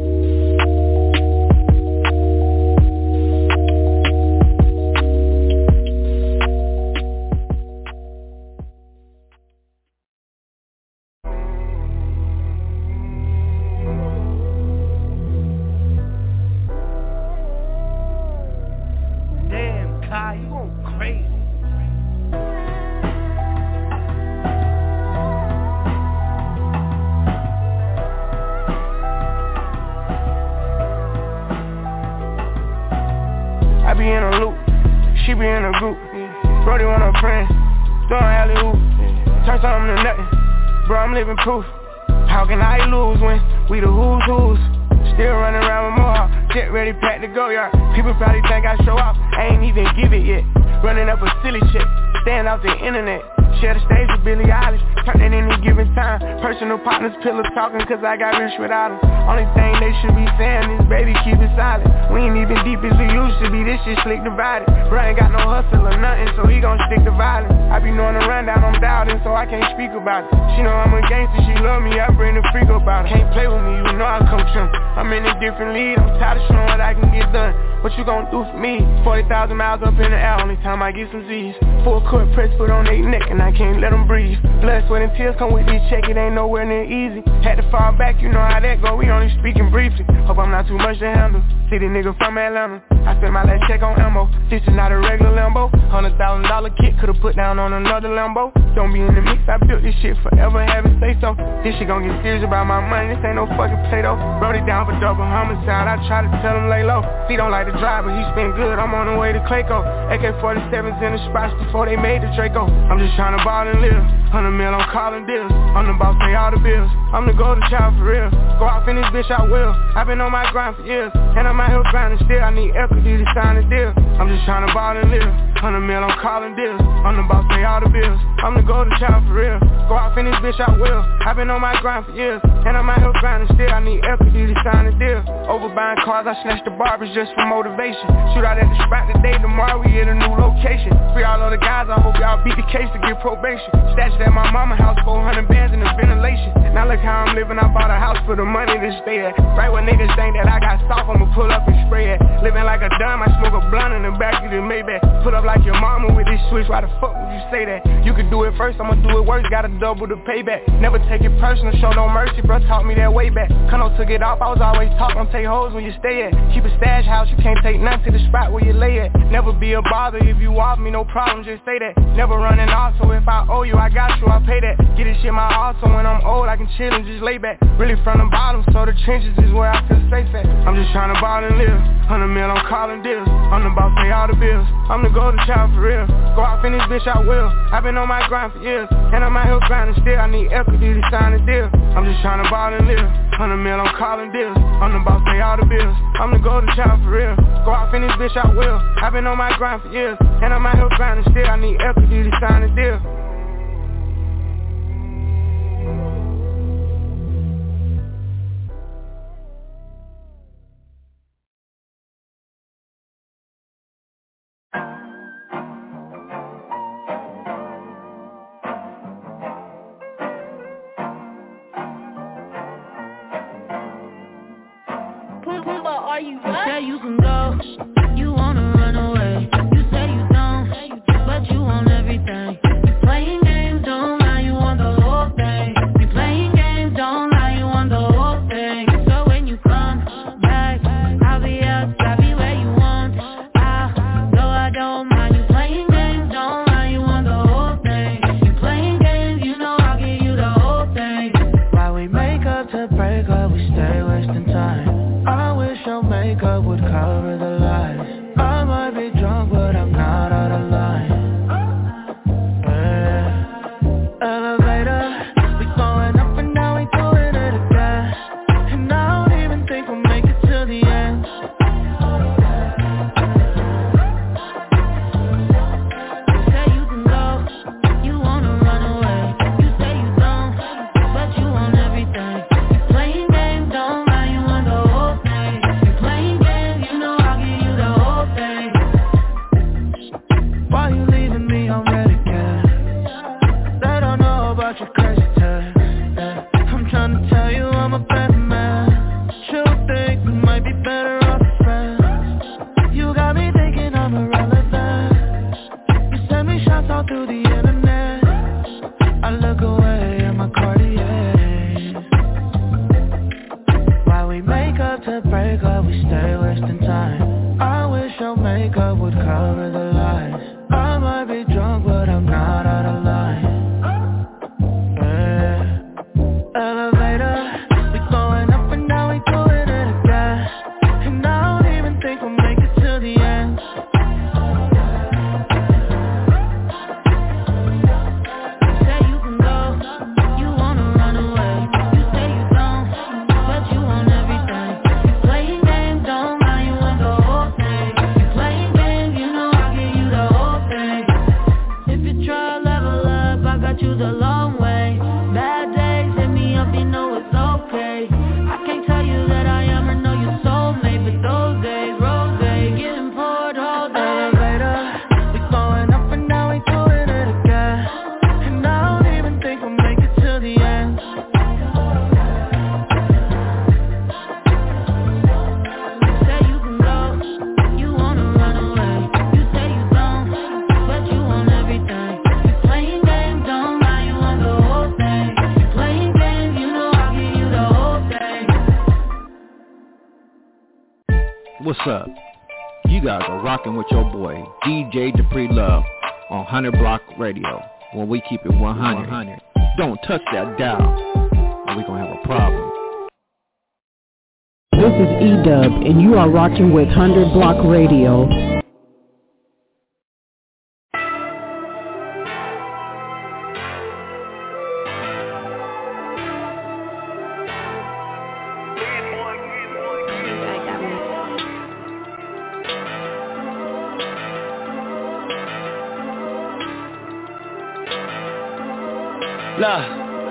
Proof. How can I lose when we the who's who's? Still running around with more, jet ready, packed to go, yard. People probably think I show off, I ain't even give it yet. Running up a silly chick, staying off the internet. Share the stage with Billie Eilish, turn it any given time. Personal partners, pillow talking, cause I got rich without them. Only thing they should be saying is, baby, keep it silent. We ain't even deep as we used to be, this shit slick divided. Bro ain't got no hustle or nothing, so he gon' stick to violence. I be knowing the rundown, I'm doubting, so I can't speak about it. She know I'm a gangster, she love me, I bring the freak about it. Can't play with me, you know I coach him. I'm in a different league, I'm tired of showing what I can get done. what you gon' do for me? Forty thousand miles up in the air, only time I get some Z's. Full court press, put on they neck, and I can't let them breathe. Blood, sweat, and tears come with this check, it ain't nowhere near easy. Had to fall back, you know how that go, we only speaking briefly. Hope I'm not too much to handle. City nigga from Atlanta, I spent my last check on ammo. This is not a regular Lambo. Hundred thousand dollar kit, could've put down on another Lambo. Don't be in the mix, I built this shit forever, have it say so. This shit gon' get serious about my money, this ain't no fucking potato. Wrote it down for double homicide, I try to tell him lay low. He don't like to drive, but he spin good, I'm on the way to Clayco. A K forty-sevens in the spots before they made the Draco. I'm just tryna ball and live, hundred mil, I'm calling deals. I'm the boss, pay all the bills, I'm the golden child for real. Go off in this bitch, I will. I've been on my grind for years, and I'm out here grinding still. I need equity to sign a deal. I'm just tryna ball and live, hundred mil, I'm calling deals. I'm the boss, pay all the bills, I'm the golden child for real. Go off in this bitch, I will. I've been on my grind for years, and I'm out here grinding still. I need equity to sign a deal. Over buying cars, I snatched the barbers just for motivation. Shoot out at the spot today, tomorrow we at a new location. Free all of the guys, I hope y'all beat the case to get probation. Stashed at my mama house, four hundred bands in the ventilation. Now look how I'm living, I bought a house for the money to stay at. Right when niggas think that I got soft, I'ma pull up and spray it. Living like a dumb, I smoke a blunt in the back of the Maybach. Put up like your mama with this switch, why the fuck would you say that? You could do it first, I'ma do it worse, gotta double the payback. Never take it personal, show no mercy, bro taught me that way back. Cuno took it off, I was always taught, don't take hoes when you stay at. Keep a stash house, you can't take nothing to the spot where you lay at. Never be a bother, if you off me, no problem, just say that. Never running off, so if I owe you, I got you, I pay that. Get this shit my heart, so when I'm old, I can chill and just lay back. Really from the bottom, so the trenches is where I feel safe at. I'm just tryna ball and live, hundred mil, I'm calling deals. I'm the boss, pay all the bills, I'm the golden child for real. Go off in this bitch, I will. I've been on my grind for years, and I'm out here grinding still. I need equity to sign a deal. I'm just tryna ball and live, hundred mil, I'm calling deals. I'm the boss, pay all the bills, I'm the golden child for real. Go off in this bitch, I will. I've been on my grind for years, and I'm out here grinding still. I need equity to sign a deal. Are you what? You say you can go, you wanna run away. You say you don't, but you want everything. You playing games, don't lie, you want the whole thing. You playing games, don't lie, you want the whole thing. So when you come back, I'll be outside, be where you want. I'll go, I don't mind. You playing games, don't lie, you want the whole thing. You playing games, you know I'll give you the whole thing. Why we make up to break up, we stay wasting time. I wish your makeup would cover the lies. I might be drunk, but I'm not out of line. Yeah. Elevator, we going up and down, we doing it again. And I don't even think we'll make it to the end. You say you can go, you wanna run away. You say you don't, but you want everything. You playing games, don't lie, you want the whole thing. You playing games, you know I'll give you the whole thing. Why you leaving me on red again? They don't know about your crazy text. Yeah. I'm trying to tell you I'm a better man. You think we might be better off friends. You got me thinking I'm irrelevant. You send me shots all through the internet. I look away at my Cartier. Why we make up to break up, we stay wasting time. I wish your makeup would cover the lies. I might be drunk, but what's up? You guys are rocking with your boy, D J Dupree Love, on one hundred Block Radio, when we keep it one hundred. Don't touch that dial, or we gonna have a problem. This is E-Dub, and you are rocking with one hundred Block Radio. Look,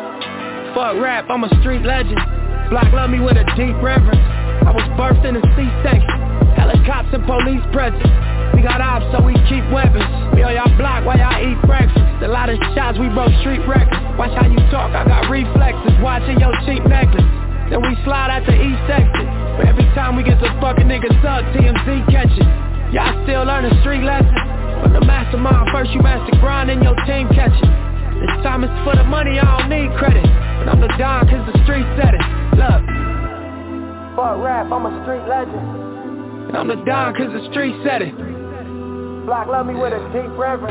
fuck rap, I'm a street legend. Block love me with a deep reverence. I was birthed in a C-section. Helicopters and police presence. We got ops, so we keep weapons. We on y'all block while y'all eat breakfast. A lot of shots, we broke street records. Watch how you talk, I got reflexes. Watching your cheap necklace. Then we slide out the East section. But every time we get to fucking niggas up, T M Z catch it. Y'all still learning street lessons. But the mastermind first, you master grind and your team catch it. This time it's for the money, I don't need credit. But I'm the Don cause the street said it. Look, fuck rap, I'm a street legend. And I'm the Don cause the street said it. Block love me with a deep reverence.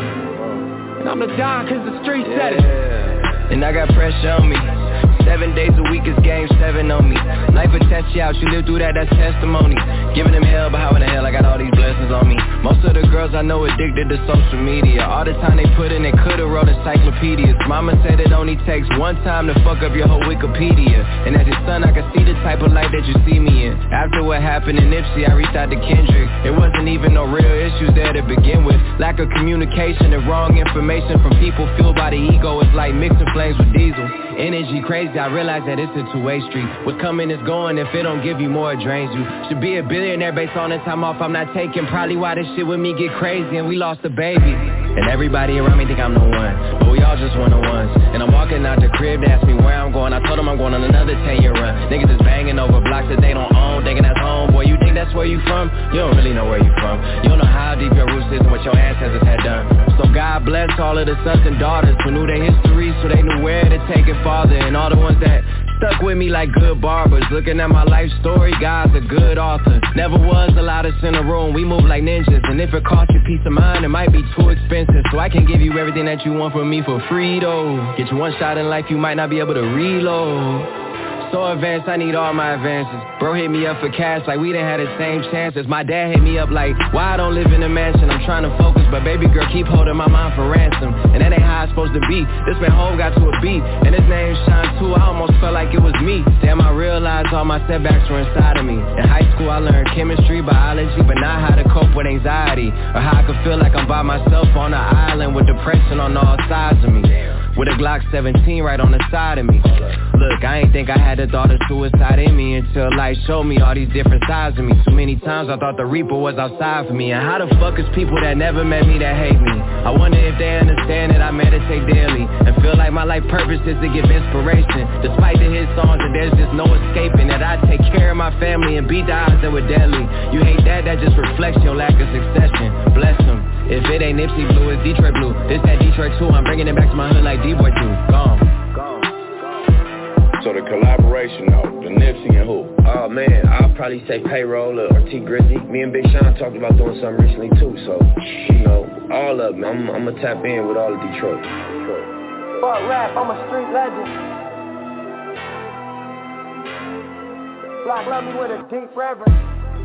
And I'm the Don cause the street said it. And I got pressure on me. Seven days a week is game seven on me. Life will test you out, you live through that, that's testimony. Giving them hell, but how in the hell I got all these blessings on me? Most of the girls I know addicted to social media. All the time they put in, they could've wrote encyclopedias. Mama said it only takes one time to fuck up your whole Wikipedia. And as your son, I can see the type of life that you see me in. After what happened in Nipsey, I reached out to Kendrick. There wasn't even no real issues there to begin with. Lack of communication and wrong information from people fueled by the ego. It's like mixing flames with diesel. Energy crazy, I realize that it's a two-way street. What's coming is going, if it don't give you more, it drains you. Should be a billionaire based on the time off I'm not taking. Probably why this shit with me get crazy and we lost a baby. And everybody around me think I'm the one, but we all just one-on-ones. And I'm walking out the crib, they ask me where I'm going. I told them I'm going on another ten-year run. Niggas is banging over blocks that they don't own, thinking that's home. Boy, you think that's where you from? You don't really know where you from. You don't know how deep your roots is and what your ancestors had done. So God bless all of the sons and daughters who knew their history, so they knew where to take it farther. And all the ones that stuck with me like good barbers. Looking at my life story, God's a good author. Never was a lot of us in a room, we move like ninjas. And if it costs you peace of mind, it might be too expensive. So I can give you everything that you want from me for free though. Get you one shot in life, you might not be able to reload. So advanced, I need all my advances. Bro hit me up for cash like we didn't have the same chances. My dad hit me up like, why I don't live in a mansion? I'm trying to focus, but baby girl keep holding my mind for ransom. And that ain't how it's supposed to be. This man Hov got to a beat, and his name Shine too. I almost felt like it was me. Damn, I realized all my setbacks were inside of me. In high school I learned chemistry, biology, but not how to cope with anxiety, or how I could feel like I'm by myself on an island with depression on all sides of me. With a Glock seventeen right on the side of me. Look, I ain't think I had the thought of suicide in me until life showed me all these different sides of me. Too many times I thought the Reaper was outside for me. And how the fuck is people that never met me that hate me? I wonder if they understand that I meditate daily and feel like my life purpose is to give inspiration. Despite the hit songs and there's just no escaping that I take care of my family and beat the odds that were deadly. You hate that, that just reflects your lack of succession. Bless them. If it ain't Nipsey Blue, it's Detroit Blue. This that Detroit too, I'm bringing it back to my hood like D-Boy do. Gone. So the collaboration though, the Nipsey and who? Oh man, I'll probably say Payroll or T Grizzly. Me and Big Sean talked about doing something recently too, so, you know, all of them. I'm, I'm gonna tap in with all of Detroit. Detroit. Fuck rap, I'm a street legend. Block love me with a deep reverence.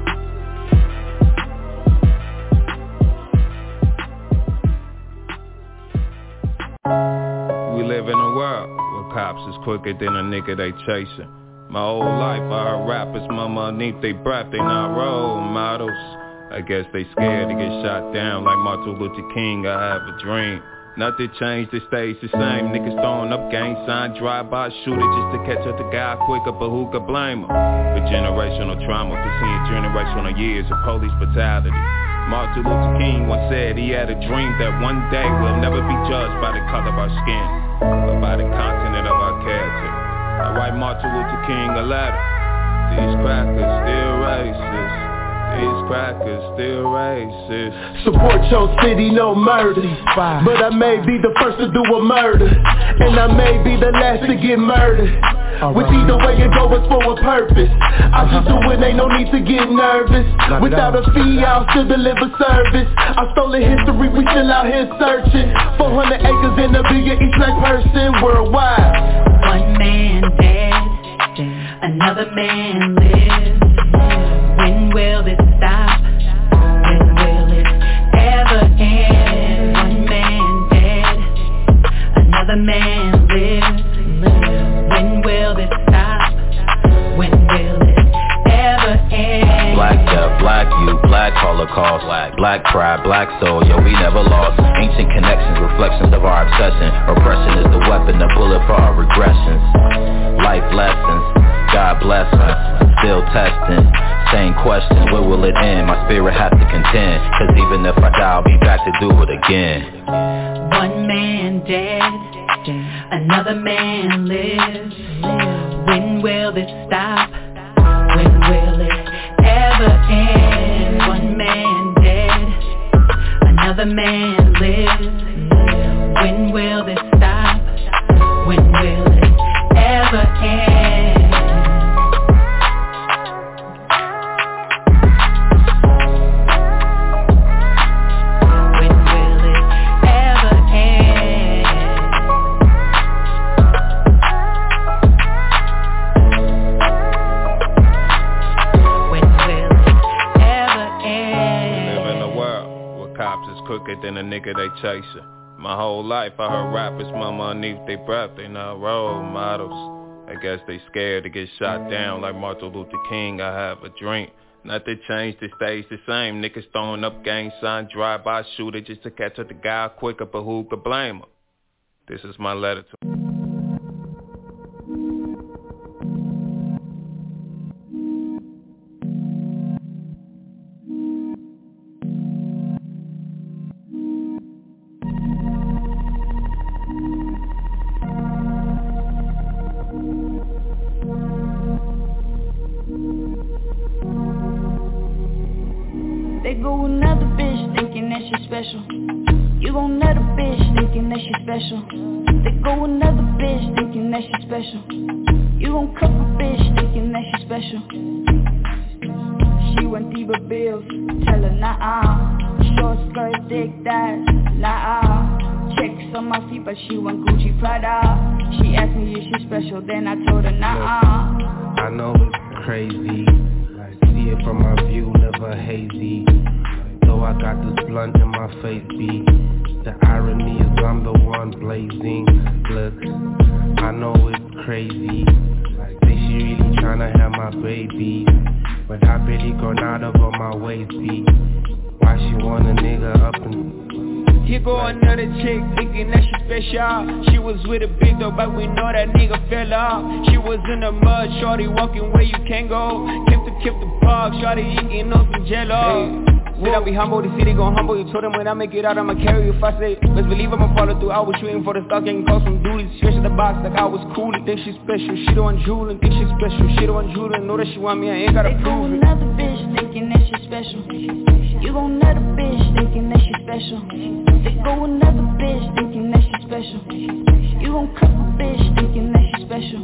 We live in a world where cops is quicker than a nigga they chasing. My whole life I heard rappers mama underneath they breath, they not role models. I guess they scared to get shot down like Martin Luther King. I have a dream. Nothing changed, it stays the same. Niggas throwing up gang sign, drive-by shooter just to catch up the guy quicker, but who could blame him? For generational trauma, for seeing generational years of police brutality. Martin Luther King once said he had a dream that one day we'll never be judged by the color of our skin, but by the content of our character. I write Martin Luther King a letter. These crackers still racist. These crackers still racist. Support your city, no murder. But I may be the first to do a murder, and I may be the last to get murdered. With either way it go, it's for a purpose. I just do it, ain't no need to get nervous. Without a fee, I'll still deliver service. I stole the history, we still out here searching. four hundred acres in a bigger each black person worldwide. One man dead, another man lives. When will it stop? When will it ever end? One man dead, another man lives. When will it stop? When will it ever end? Black death, black youth, black holocaust, black, black pride, black soul, yo, we never lost. Ancient connections, reflections of our obsession. Oppression is the weapon, the bullet for our regressions. Life lessons, God bless us, still testing. Same question, where will it end? My spirit has to contend, cause even if I die, I'll be back to do it again. One man dead, another man lives. When will it stop? When will it ever end? One man dead, another man lives. When will it stop? When will it ever end? Crooked than a nigga they chasing. My whole life I heard rappers mama underneath their breath. They not role models. I guess they scared to get shot down like Martin Luther King. I have a dream. Not to change, the stays the same. Niggas throwing up gang sign, drive-by shooter just to catch up the guy quicker, but who could blame him? This is my letter to him. Special. You gon' let a bitch thinking that she special. They go another bitch thinking that she special. You gon' cuff a bitch thinking that she special. She want diva bills, tell her nah-uh. Short skirt, thick thighs, nah-uh. Checks on my feet, but she want Gucci Prada. She asked me if she special, then I told her nah-uh. I know it's crazy, see it from my view, never hazy. Though I got this blunt in my face, B. The irony is I'm the one blazing. Look, I know it's crazy. Say she really tryna have my baby, but I barely gone out of on my waist, B. Why she want a nigga up and... Here go another chick thinking that she special. She was with a big dog, but we know that nigga fell off. She was in the mud, shorty walking where you can't go. Came to keep the park, shorty eating on some jello. Hey. Said I'll be humble, the city gon' humble. You told them when I make it out, I'ma carry you. If I say, best believe I'ma follow through. I was shooting for the stock, getting calls from duties. Stretch the box like I was cool. Think she's special, she the one drooling. Think she's special, she the one drooling. Know that she want me, I ain't gotta prove it. Another bitch thinking that she's special. You gon' let a bitch thinking that she's special. They go another bitch thinking that she's special. You gon' cuff a bitch thinking that she's special.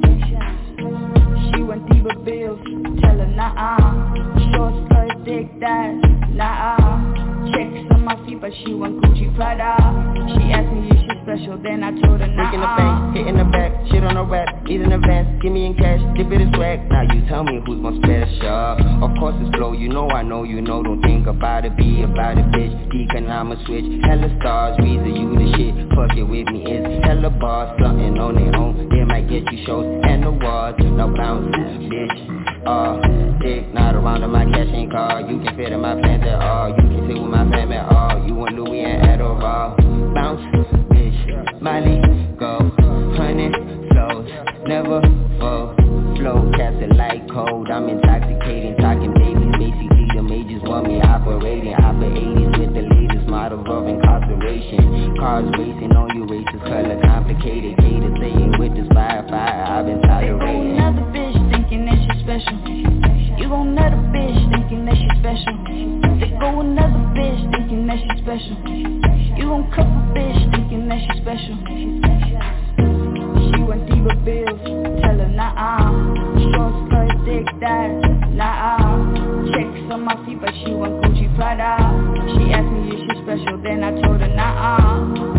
She want diva bills, tell her nah-uh. Short skirt, thick thighs, nah-uh. Checks on my feet, but she want Gucci Prada. She asked me if she's special, then I told her nah-uh. Breaking the bank, hitting the back, shit on the rack. Need an advance, give me in cash, dip it is swag. Now you tell me who's my special. Of course it's flow, you know I know you know. Don't think about it, be about it, bitch. Economic switch, hella stars, reason you the shit. Fuck it with me, it's hella bars. Something on their own, they might get you shows and awards. No bounces, bitch. Uh, dick not around in my cashing car. You can fit in my pants at all. You can sit with my fam at all. You want Louis and Adderall. Bounce, bitch, Miley, go. Hundred flows, never fold. Flow, cast it like cold. I'm intoxicating, talking babies. Basically the majors want me operating. Opera eighties with the latest models of incarceration. Cars racing on you, racist color complicated. Gators saying with this fire, fire, I've been tolerating. Another bitch thinking that she's special. You gon' let a bitch thinking that she's special. They go another bitch thinking that she special. You gon' cuff a bitch thinking that she special. She want diva bills, tell her nah-uh. Short skirt, thick thighs, nah-uh. Checks on my feet but she want Gucci Prada. She asked me if she special, then I told her nah-uh.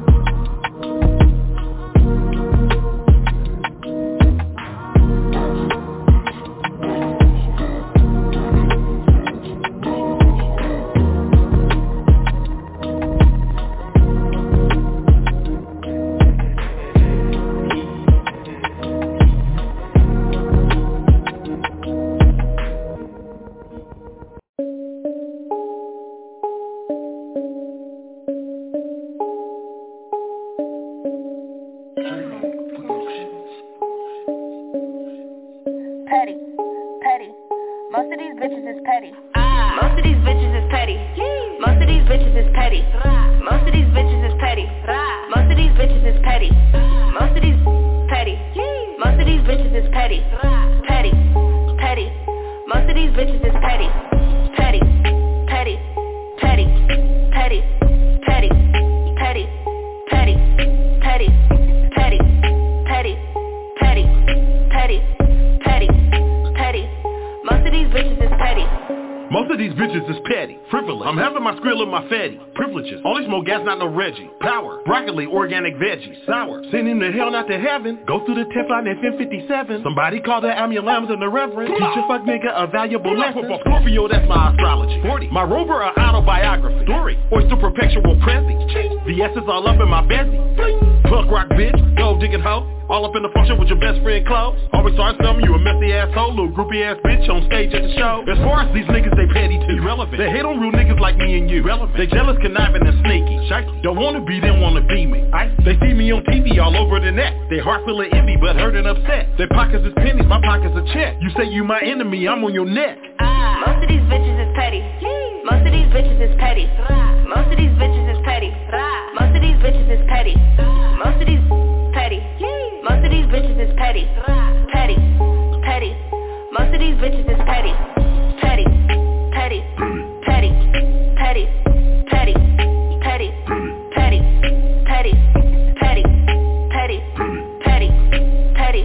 Gas, not no Reggie. Power, broccoli, organic veggies. Sour, send him to hell, not to heaven. Go through the Teflon at F fifty-seven. Somebody call the ambulance and the reverend. Teach a fuck nigga a valuable lesson. Scorpio, that's my astrology. forty, my rover, a autobiography. Story, oyster perpetual prezi. V S is all up in my bezzy. Punk rock bitch, gold digging hoe. All up in the function with your best friend clothes. Always start something, you a messy asshole, little groupie ass bitch on stage at the show. As far as these niggas, they petty too. Irrelevant. They hate on real niggas like me and you. Relevant. They jealous, conniving, and sneaky. Shite. Don't wanna be them, wanna be me. I, they see me on T V all over the net. They heart full of envy, but hurt and upset. Their pockets is pennies, my pockets a check. You say you my enemy, I'm on your neck. Ah, most of these bitches is petty. Most of these bitches is petty. Most of these bitches is petty. Most of these bitches is petty. Most of these petty. Most of these bitches is petty. Petty. Petty. Most of these bitches is petty. Petty. Petty. Petty. Petty. Petty. Petty. Petty. Petty. Petty. Petty. Petty. Petty.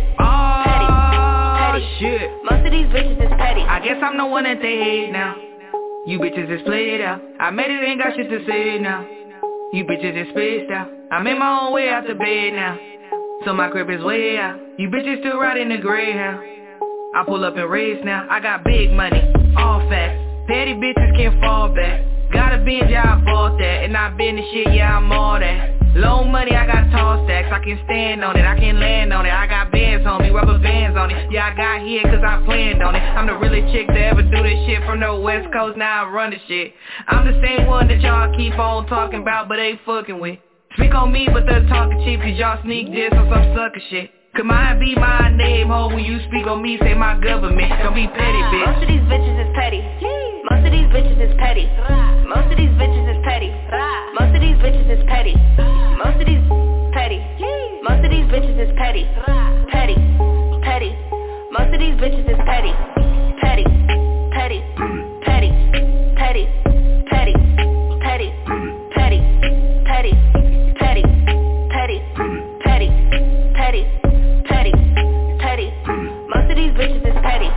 Oh, shit. Most of these bitches is petty. I guess I'm the one that they hate now. You bitches is played out. I made it, ain't got shit to say now. You bitches is spaced out. I'm in my own way out the bed now. So my crib is way out. You bitches still riding the Greyhound. I pull up and race now. I got big money, all facts. Petty bitches can't fall back. Got a binge, yeah, I bought that. And I been the shit, yeah, I'm all that. Low money, I got tall stacks. I can stand on it, I can land on it. I got bands on me, rubber bands on it. Yeah, I got here cause I planned on it. I'm the realest chick to ever do this shit. From the west coast, now I run the shit. I'm the same one that y'all keep on talking about but ain't fucking with. Speak on me but they're talking cheap cause y'all sneak this on some sucker shit. Could mine be my name, ho? When you speak on me, say my government. Don't be petty, bitch. Most of these bitches is petty. Most of these bitches is petty. Most of these bitches is petty. Most of these bitches is petty. Most of these petty. Most of these bitches is petty. Petty. Petty. Most of these bitches is petty. Petty. Petty. Petty. Petty. Petty. Petty. Petty. Petty. Petty. Petty. Petty. Petty. Petty. Petty. Most of these bitches is petty.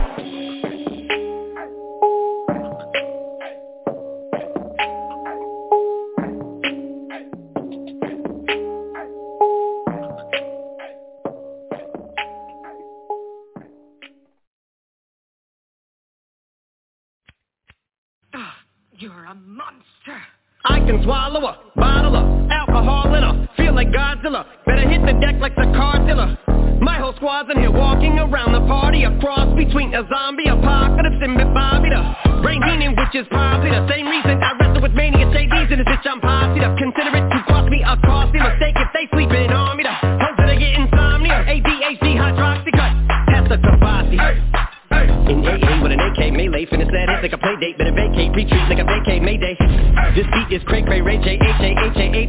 You're a monster. I can swallow a bottle of alcohol in her. Feel like Godzilla. Better hit the deck like the car dealer. My whole squad's in here walking around the party. A cross between a zombie apocalypse and Bobby the brain meaning, which is probably the same reason I wrestle with mania J Ds in this bitch. I'm posse up. Consider it to cost me a costly mistake if they sleeping on me. The hope that I get insomnia. A D H D hydroxy cut. Pass the Tabasi. In A A with an A K melee, finna set it like a play date, better vacate, retreat like a vacate, mayday. This beat is cray cray, Ray J, H A, H A, H A.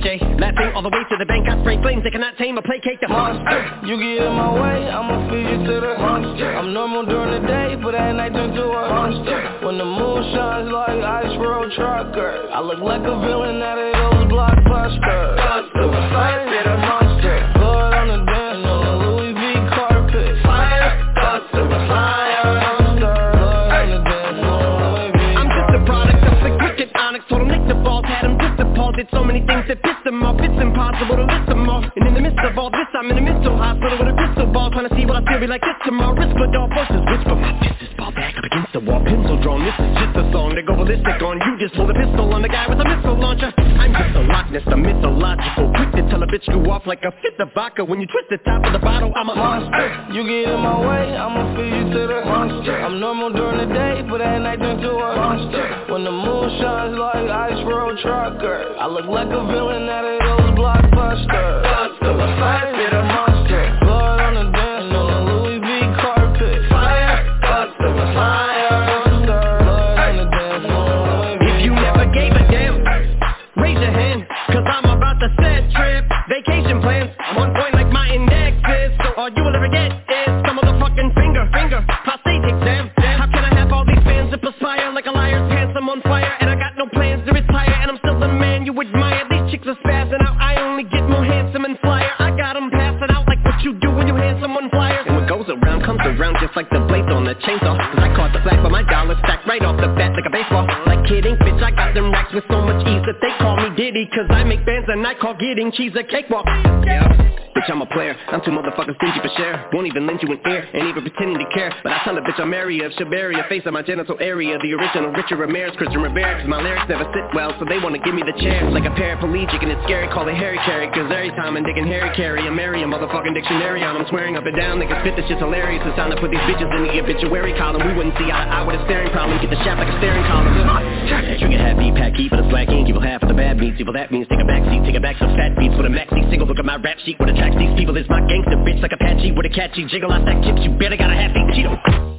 that thing all the way to the bank. I spray flames, they cannot tame or placate the monster. You get in my way, I'ma feed you to the monster. I'm normal during the day, but at night turn to a monster. When the moon shines like ice road trucker, I look like a villain out of those blockbusters. Monster, fire, get a monster. Blood on the dance on the Louis V carpet. Fire, monster, fire, monster. Blood on the dance on Louis V. I'm just a product of the cricket onyx. Told him Nick the balls, had him just appalled. Did so many things that pissed him off. It's impossible to list them all. And in the midst of all this, I'm in a mental hospital with a crystal ball, trying to see what I feel be like this tomorrow. Risk with all forces, whisper my fist is ball back up against the wall. Pencil drawn, this is just a song to go ballistic on. You just pull a pistol on the guy with a missile launcher. I'm just a Loch Ness, a mythological. Quick to tell a bitch you off like a fifth of vodka. When you twist the top of the bottle, I'm a monster. You get in my way, I'ma feed you to the monster. I'm normal during the day, but at night turn to a monster. When the moon shines like ice road trucker, I look like a villain out of those blockbusters. Monster, fire, get a monster. Blood on the dance on the Louis V carpet. Fire, monster, fire, monster. Blood on the dance on the Louis V. If you never gave a damn, raise your hand, cause I'm about to set trip. Vacation plans, I'm on point like my index is. So all you will ever get is some motherfucking finger, finger, prostate exam. How can I have all these fans that perspire like a liar's pants? I'm on fire and I got no plans to retire. And I'm still the man you admire. These chicks are spazzing out, I only get more handsome and flyer. I got them passing out like what you do when you hand someone flyers. And what goes around comes around just like the blades on the chainsaw. Cause I caught the flag, but my dollar stacked right off the bat like a baseball. Like kidding, bitch, I got them racks with so much ease that they call me Diddy. Cause I make bands and I call getting cheese a cakewalk. Yeah, bitch, I'm a player, I'm too motherfucking stingy for share. Won't even lend you an ear, ain't even pretending to care. But I tell a bitch I'm area of Shabaria, face of my genital area. The original Richard Ramirez, Christian Rivera. Cause my lyrics never sit well, so they wanna give me the chair. Like a paraplegic and it's scary, call it Harry Carry. Cause every time I'm digging Harry Carry, I'm marry a motherfucking dictionary on. I'm swearing up and down, niggas spit this shit's hilarious. It's time to put these bitches in the obituary column. We wouldn't see eye to eye with a staring problem. Get the shaft like a staring column. Drink a heavy pack, keep it a slack ink. Evil half of the bad meats, evil that means take a back seat. Take a back some fat beats with a maxi single. Look at my rap sheet, what attracts these people is my gangster bitch. Like Apache with a catchy jiggle. I stack chips, you better got a half eat Cheeto.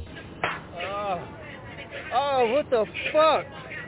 Oh, oh, what the fuck?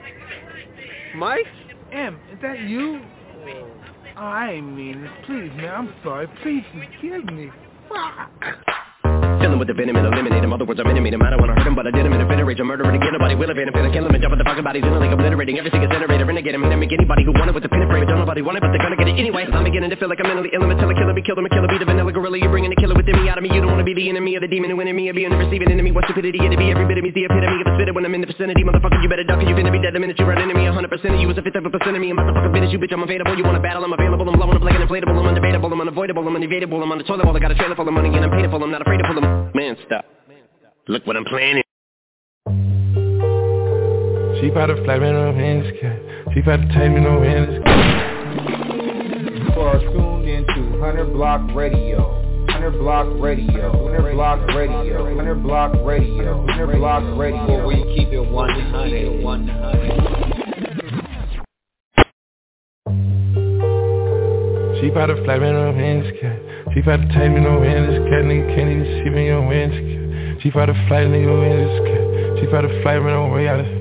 Mike? M, is that you? Oh, I ain't mean this. Please, man, I'm sorry. Please forgive me. Fuck. Fill him with the venom and eliminate him. Other words, I'm intimate him. I don't wanna hurt him, but I did him in a fit of rage. I'm murdering again. Nobody will evade him. Finna kill him and jump on the fucking bodies. In a lake obliterating everything is generated. Renegade him and make anybody who wanted with the pin and frame. Don't nobody want it, but they're gonna get it anyway. I'm beginning to feel like I'm mentally ill. Until a killer be killed him. A killer be the vanilla gorilla. You're bringing the killer within me out of me. You don't wanna be the enemy of the demon who in me. Or being the receiving enemy. What stupidity it'd be. Every bit of me's the epitome of a spitter when I'm in the vicinity. Motherfucker, you better duck. You finna be dead the minute you run into me. one hundred percent of you is a fifth of a percent of me. I'm about to fucking finish you, bitch. I'm available. You wanna battle? I'm available. I'm blowing up like an inflatable. I'm undebatable. I'm unavoidable. I'm unevadable. I'm on the toilet while I got a trailer full of money and I'm paid for. I'm not afraid to pull them. Man, stop. Look what I'm playing. She about to fly me no hands, she about to take me no hands. You are tuned into Hundred Block Radio. Hundred Block Radio. Hundred Block Radio. Hundred Block Radio. Hundred Block Radio. Where we keep it one hundred. one hundred. She about to fly me no hands, she about to take me no hands. Cat nigga can't even see me on hands. She about to fly nigga in this cat. She about to fly me no way out of.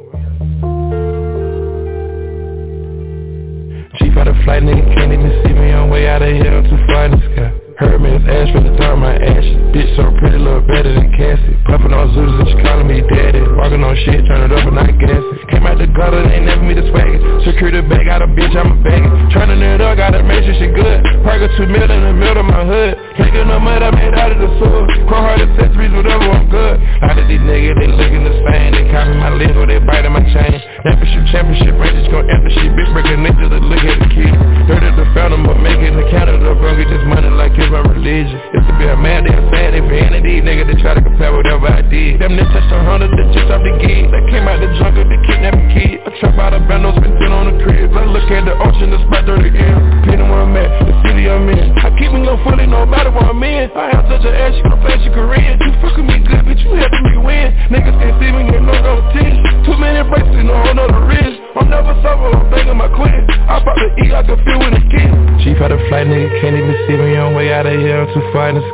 She about to fly nigga can't even see me on way out of here. I'm too far in the sky. Heard me as ash from the dark, my ashes. Bitch so pretty, look better than Cassie. Puffin' on Zooters and she calling me daddy. Walking on shit, turn it up and not gassy. Came out the gutter, they ain't never me the swagger. Security bag, got a bitch, I'm a bagger. Turning it up, gotta make sure she good. Park a two mil in the middle of my hood. Taking no mud, I made out of the sewer. Core hard accessories, whatever, I'm good. A lot of these niggas, they looking the same. They copy my lingo, they biting my chain. Championship, championship, ranges gon' empty shit. Bitch breaking niggas that look at the kid. Heard it the fountain, but making the Canada. Bro, get this money like it's my religion. It's to be a man, they a sad, they vanity. Nigga, they try to compare whatever I did. Them niggas touched a hundred, they just off the gig. They came out the jungle, they kidnapped a kid. I trap out a bando, spent ten on the crib. I look at the ocean, the spot thirty M. Pinning where I'm at, the city I'm in. I keep me low fully, no matter where I'm in. I have such an ass, you gon' play your Korean. You fucking me good, bitch, you helping me win. Niggas can't see me, get no competition. Too many bracelets, no whole nother wrist. I'm never sober, I'm thinking my quitting. I bought the E, I can feel with a kid. She about to fly, nigga, can't even see me on way out of here. I'm too far in the sky.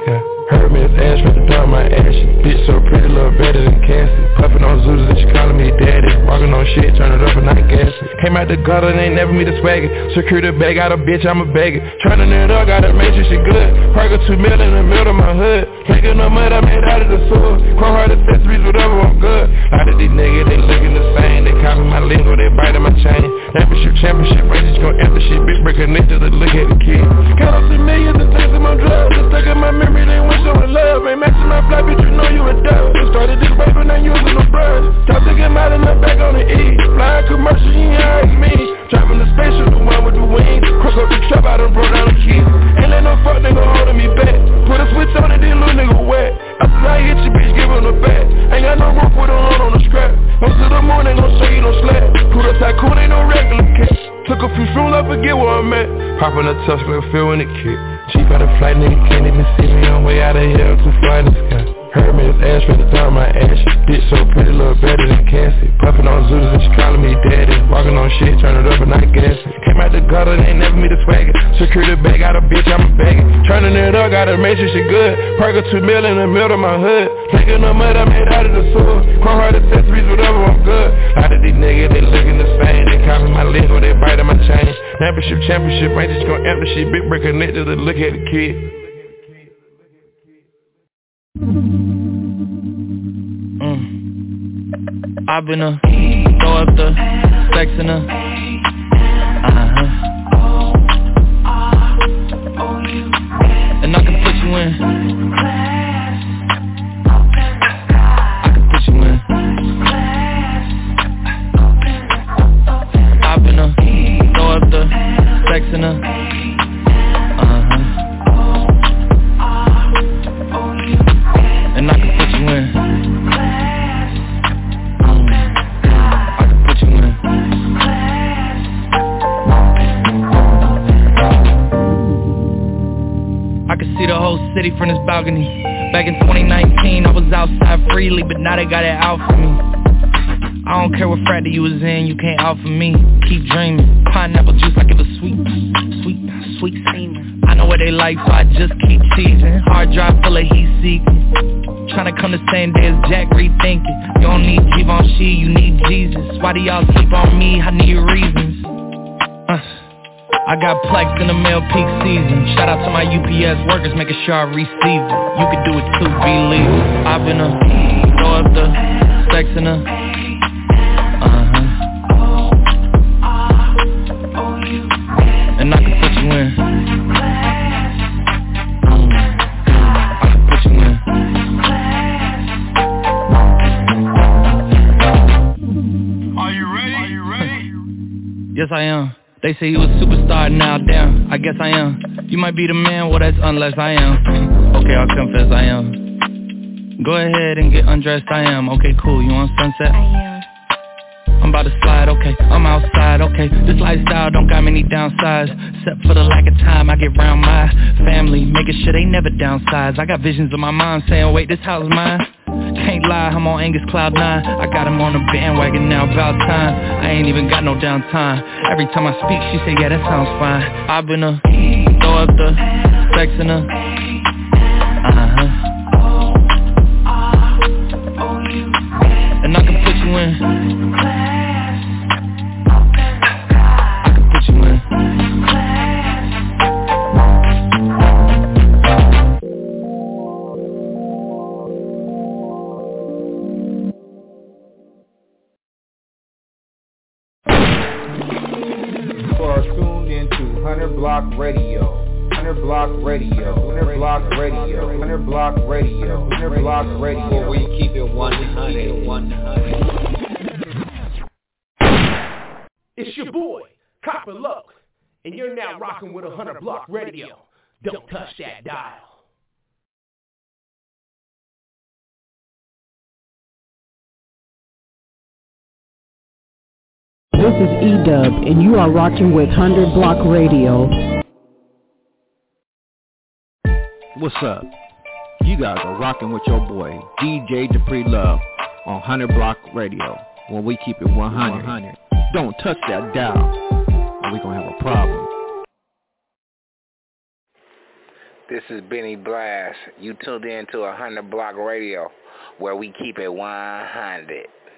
Hermes ash for the dark, my ashes. Bitch so pretty, look better than Cassie. Puffin' on Zoos and she calling me daddy. Walking on shit, turn it up and not gassy. Came out the gutter and ain't never me the swagger. Secure the bag, got a bitch, I'm a bagger. Turning it up, gotta make sure she good. Park a two mil in the middle of my hood. Taking no mud, I made out of the sewer. Chrome heart accessories, whatever, I'm good. A lot of these niggas, they looking the same. They copy my lingo, they biting my chain. Championship, championship, races gon' empty shit. Bitch, break a nigga to look at the kid. Count up some millions and things in my drugs. Just stuck in my memory, they want showing love. Ain't matching my fly, bitch, you know you a dub. Just started this way, but now using the brush. Top to get out and the back on the E. Flying commercial, you ain't ask me. Driving the spaceship, the one with the wings. Cross up the trap, I done broke down the keys. Ain't let no fuck nigga holding me back. Put a switch on it, then little nigga wet. After I hit you, bitch, give him the back. Ain't got no rope with a horn on the strap. Up to the moon, ain't gon' show you no slack. Put a tycoon, ain't no regular cat. Took a few shrooms, I forget where I'm at. Poppin' a touch, like a feel when it kick. Cheap out of flight, nigga can't even see me on way out of here. I'm too fly in the sky. Hermes ash for the dark, my ashes. Bitch so pretty, look better than Cassie. Puffin' on Zoos and she calling me daddy. Walking on shit, turn it up and not gassy. Came out the gutter and ain't never me the swagger. Secure the bag, got a bitch, I'm a bagger. Turning it up, gotta make sure she good. Park a two mil in the middle of my hood. Taking no mud, I made out of the sewer. Chrome heart accessories, whatever, I'm good. A lot of these niggas, they looking the same. They copy my lingo, they biting my chain. Championship, championship, ain't just gon' empty shit. Big break connected to look at the kid. Mm. I've been a throw up the sex in a uh-huh. And I can put you in. I can put you in. I've been a throw up the sex in a uh-huh. And I can put you in. I can see the whole city from this balcony. Back in twenty nineteen, I was outside freely, but now they got it out for me. I don't care what frat you was in, you can't out for me. Keep dreaming, pineapple juice like it was sweet, sweet, sweet semen. I know what they like, so I just keep teasing. Hard drive full of heat seeking. Tryna come the same day as Jack, rethinking. You don't need Givenchy, you need Jesus. Why do y'all sleep on me? I need reasons. Uh. I got Plex in the mail peak season. Shout out to my U P S workers, making sure I receive it. You can do it too, believe it. I've been a throw up the sex in a uh-huh. And I can put you in. Mm. I can put you in. Are you ready? Are you ready? Yes, I am. They say he was a superstar, now damn, I guess I am. You might be the man, well that's unless I am. Okay, I'll confess I am. Go ahead and get undressed, I am. Okay, cool, you on Sunset? I am. I'm about to slide, okay, I'm outside, okay. This lifestyle don't got many downsides. Except for the lack of time I get around my family, making sure they never downsize. I got visions of my mom saying, wait, this house is mine. Can't lie, I'm on Angus Cloud nine. I got him on the bandwagon now, about time. I ain't even got no downtime. Every time I speak, she say, yeah, that sounds fine. I've been a throw up the sex in a uh-huh. And I can put you in. I can put you in. Hunter Block Radio, Hunter Block Radio, Hunter Block Radio, Hunter Block Radio, Hunter Block Radio, where we keep it one hundred, one hundred. It's your boy, Copper Loc, and you're now rocking with a Hunter Block Radio. Don't touch that dial. This is E-Dub, and you are rocking with Hunter Block Radio. What's up? You guys are rocking with your boy, D J Dupree Love, on Hunter Block Radio, where we keep it one hundred. Don't touch that dial, or we're going to have a problem. This is Benny Blast. You tuned in to one hundred Block Radio, where we keep it one hundred.